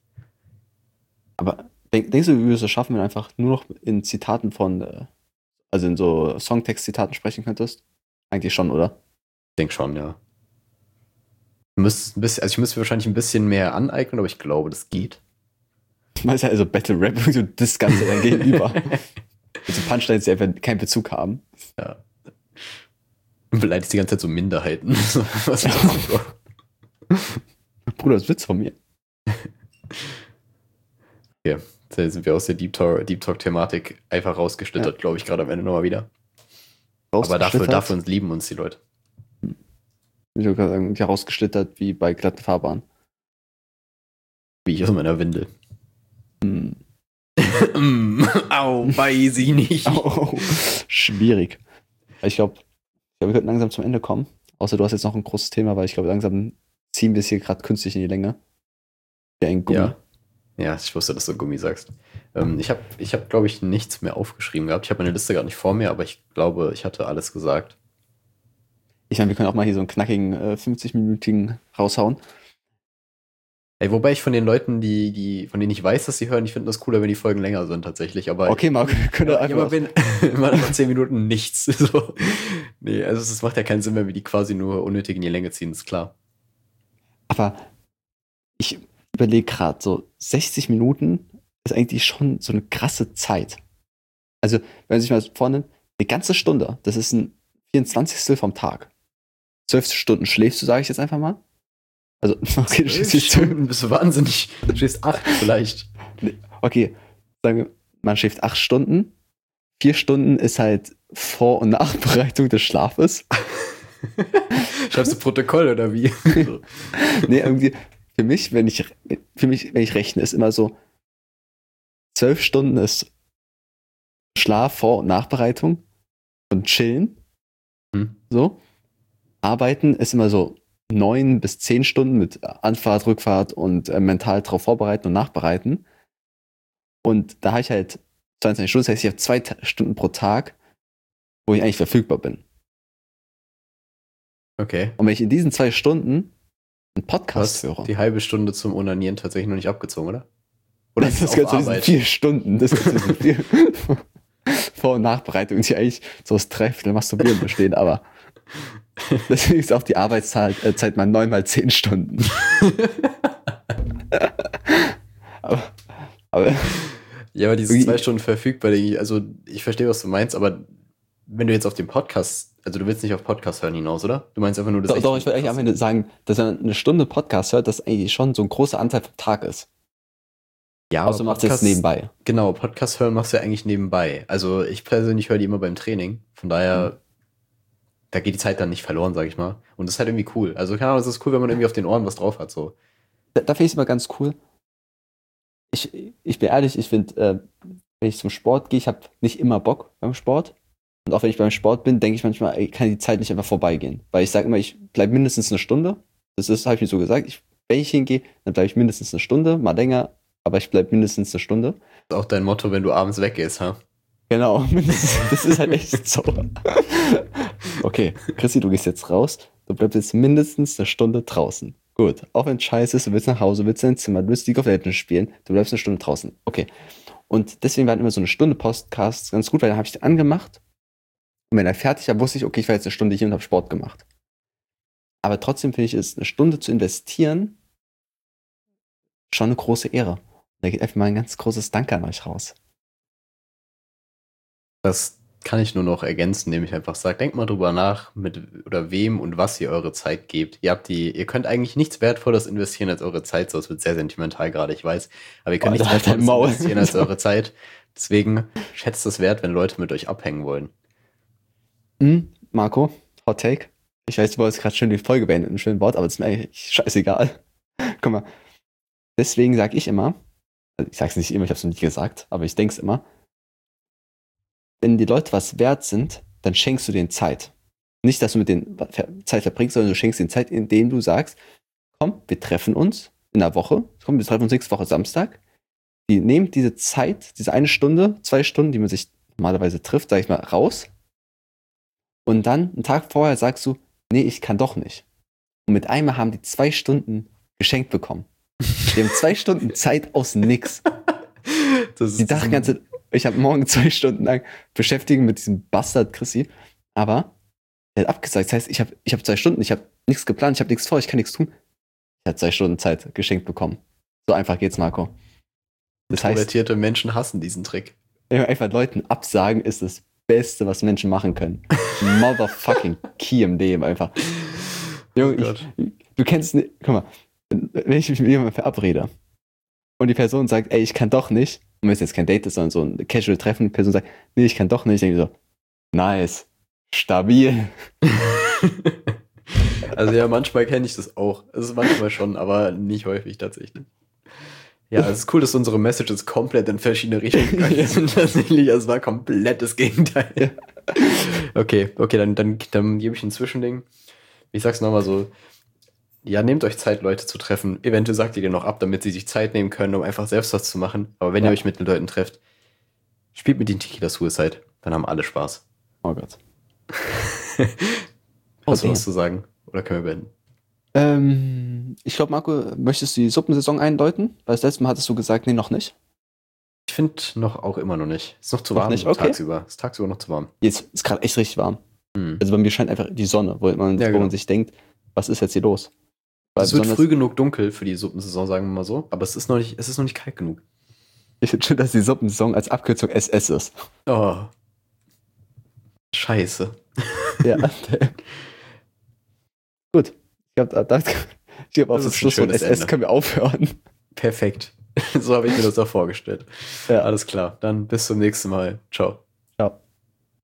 Aber denk, denkst du, wie wir es schaffen, wenn du einfach nur noch in Zitaten von, äh, also in so Songtext-Zitaten sprechen könntest? Eigentlich schon, oder? Ich denke schon, ja. Du müsstest ein bisschen, also ich müsste mir wahrscheinlich ein bisschen mehr aneignen, aber ich glaube, das geht. Du meinst ja also Battle Rap, so das Ganze dann gegenüber. Also Punchlines, die einfach keinen Bezug haben. Ja. Und beleidigst die ganze Zeit so Minderheiten. Was ist das, Bro? Bruder, das ist Witz von mir. Ja, da sind wir aus der Deep Talk, Deep Talk-Thematik einfach rausgeschlittert, glaube ich, gerade am Ende nochmal wieder. Aber dafür, dafür uns lieben uns die Leute. Ich würde gerade sagen, ja, rausgeschlittert wie bei glatten Fahrbahn. Wie ich aus meiner Windel. Hm. Mm, Au, weiß ich nicht. Oh, schwierig. Ich glaube, ich glaub, wir könnten langsam zum Ende kommen. Außer du hast jetzt noch ein großes Thema, weil ich glaube, langsam ziehen wir es hier gerade künstlich in die Länge. Ja, ein Gummi. Ja. Ja, ich wusste, dass du Gummi sagst. Ähm, ich habe, ich hab, glaube ich, nichts mehr aufgeschrieben gehabt. Ich habe meine Liste gerade nicht vor mir, aber ich glaube, ich hatte alles gesagt. Ich meine, wir können auch mal hier so einen knackigen äh, fünfzig-minütigen raushauen. Ey, wobei ich von den Leuten, die, die, von denen ich weiß, dass sie hören, ich finde das cooler, wenn die Folgen länger sind tatsächlich. Aber Okay, Marco, wir können ja, doch immer einfach. wenn immer nach zehn Minuten nichts. So. Nee, also es macht ja keinen Sinn, wenn wir die quasi nur unnötig in die Länge ziehen, ist klar. Aber ich überlege gerade, so sechzig Minuten ist eigentlich schon so eine krasse Zeit. Also, wenn man sich mal vornimmt, eine ganze Stunde, das ist ein vierundzwanzigstel vom Tag. Zwölf Stunden schläfst du, sage ich jetzt einfach mal. Also, okay, du schläfst nicht zwölf. Stunden, bist du wahnsinnig. Du stehst acht vielleicht. Okay, sagen wir, man schläft acht Stunden, vier Stunden ist halt Vor- und Nachbereitung des Schlafes. Schreibst du Protokoll oder wie? Nee, irgendwie, für mich, wenn ich, für mich, wenn ich rechne, ist immer so, zwölf Stunden ist Schlaf, Vor- und Nachbereitung und Chillen. Hm. So. Arbeiten ist immer so neun bis zehn Stunden mit Anfahrt, Rückfahrt und äh, mental drauf vorbereiten und nachbereiten. Und da habe ich halt zweiundzwanzig Stunden, das heißt, ich habe zwei Ta- Stunden pro Tag, wo ich eigentlich verfügbar bin. Okay. Und wenn ich in diesen zwei Stunden einen Du Podcast hast höre, die halbe Stunde zum Onanieren tatsächlich noch nicht abgezogen, oder? Oder das ist es gehört auf zu diesen Arbeit? vier Stunden, das gehört zu diesen vier Vor- und Nachbereitung, die eigentlich so aus Dreiviertel Masturbieren bestehen, aber deswegen ist auch die Arbeitszeit äh, Zeit mal neun mal zehn Stunden. aber, aber Ja, aber diese Wie- zwei Stunden verfügbar, denke ich, also ich verstehe, was du meinst, aber wenn du jetzt auf den Podcast, also du willst nicht auf Podcast hören hinaus, oder? Du meinst einfach nur das doch, echte doch, ich will eigentlich am Podcast. Ende sagen, dass er eine Stunde Podcast hört, das eigentlich schon so ein großer Anteil vom Tag ist. Ja, Außer du machst es nebenbei. Genau, Podcast hören machst du ja eigentlich nebenbei. Also ich persönlich höre die immer beim Training. Von daher, da geht die Zeit dann nicht verloren, sag ich mal. Und das ist halt irgendwie cool. Also keine Ahnung, es ist cool, wenn man irgendwie auf den Ohren was drauf hat. So. Da, da finde ich es immer ganz cool. Ich, ich bin ehrlich, ich finde, äh, wenn ich zum Sport gehe, ich habe nicht immer Bock beim Sport. Und auch wenn ich beim Sport bin, denke ich manchmal, ey, kann die Zeit nicht einfach vorbeigehen. Weil ich sage immer, ich bleibe mindestens eine Stunde. Das ist, habe ich mir so gesagt. Ich, wenn ich hingehe, dann bleibe ich mindestens eine Stunde, mal länger, aber ich bleibe mindestens eine Stunde. Das ist auch dein Motto, wenn du abends weggehst, ha? Genau, mindestens. Das ist halt echt so. Okay, Chrissy, du gehst jetzt raus. Du bleibst jetzt mindestens eine Stunde draußen. Gut, auch wenn es scheiße ist, du willst nach Hause, willst in dein Zimmer, du willst League of Legends spielen, du bleibst eine Stunde draußen. Okay. Und deswegen waren immer so eine Stunde Podcasts ganz gut, weil dann habe ich den angemacht. Und wenn er fertig war, wusste ich, okay, ich war jetzt eine Stunde hier und habe Sport gemacht. Aber trotzdem finde ich es, eine Stunde zu investieren, schon eine große Ehre. Und da geht einfach mal ein ganz großes Danke an euch raus. Das kann ich nur noch ergänzen, indem ich einfach sage, denkt mal drüber nach, mit oder wem und was ihr eure Zeit gebt. Ihr habt die, ihr könnt eigentlich nichts Wertvolles investieren als eure Zeit, so es wird sehr sentimental gerade, ich weiß. Aber ihr könnt Alter, nichts dein Wertvolles Maul. investieren als eure Zeit. Deswegen schätzt es wert, wenn Leute mit euch abhängen wollen. Hm, Marco, Hot Take. Ich weiß, du wolltest gerade schön die Folge beenden, ein schönes Wort, aber es ist mir eigentlich scheißegal. Guck mal. Deswegen sage ich immer, also ich sag's nicht immer, ich hab's noch nicht gesagt, aber ich denk's immer, wenn die Leute was wert sind, dann schenkst du denen Zeit. Nicht, dass du mit denen Zeit verbringst, sondern du schenkst denen Zeit, indem du sagst, komm, wir treffen uns in der Woche, komm, wir treffen uns nächste Woche Samstag. Die nehmen diese Zeit, diese eine Stunde, zwei Stunden, die man sich normalerweise trifft, sag ich mal, raus. Und dann, einen Tag vorher, sagst du, nee, ich kann doch nicht. Und mit einmal haben die zwei Stunden geschenkt bekommen. Die haben zwei Stunden Zeit aus nix. Das ist Die dachten ganze, ich habe morgen zwei Stunden lang beschäftigen mit diesem Bastard Chrissy. Aber er hat abgesagt. Das heißt, ich habe ich hab zwei Stunden, ich habe nichts geplant, ich habe nichts vor, ich kann nichts tun. Ich habe zwei Stunden Zeit geschenkt bekommen. So einfach geht's, Marco. Das heißt, introvertierte Menschen hassen diesen Trick. einfach Leuten absagen ist das Beste, was Menschen machen können. Motherfucking Key im Leben einfach. Junge, Oh Gott. ich, du kennst nicht, guck mal, wenn ich mich mit jemandem verabrede und die Person sagt, ey, ich kann doch nicht, und wenn es jetzt kein Date ist, sondern so ein Casual-Treffen, die Person sagt, nee, ich kann doch nicht, denke ich so, nice, stabil. Also ja, manchmal kenne ich das auch. Es ist manchmal schon, aber nicht häufig tatsächlich. Ja, es ist cool, dass unsere Messages komplett in verschiedene Richtungen gegangen sind. Tatsächlich, es war komplett das Gegenteil. Okay, okay, dann, dann, dann gebe ich ein Zwischending. Ich sag's nochmal so. Ja, nehmt euch Zeit, Leute zu treffen. Eventuell sagt ihr dir noch ab, damit sie sich Zeit nehmen können, um einfach selbst was zu machen. Aber wenn Ja. ihr euch mit den Leuten trefft, spielt mit den Tequila Suicide. Dann haben alle Spaß. Oh Gott. Hast du damn. was zu sagen? Oder können wir beenden? Ähm, ich glaube, Marco, möchtest du die Suppensaison einläuten? Weil das letzte Mal hattest du gesagt, nee, noch nicht. Ich finde noch auch immer noch nicht. Ist noch zu Noch warm nicht? Okay. tagsüber. Ist tagsüber noch zu warm. Jetzt ist gerade echt richtig warm. Hm. Also bei mir scheint einfach die Sonne, wo man, Ja, wo genau. man sich denkt, was ist jetzt hier los? Weil Es wird besonders- früh genug dunkel für die Suppensaison, sagen wir mal so. Aber es ist noch nicht, es ist noch nicht kalt genug. Ich finde schön, dass die Suppensaison als Abkürzung S S ist. Oh. Scheiße. Ja. Gut. Ich glaube, da, ich glaub, auf Das das ist ein Schlusswort schönes S S Ende. können wir aufhören. Perfekt. So habe ich mir das auch vorgestellt. Ja. Alles klar. Dann bis zum nächsten Mal. Ciao.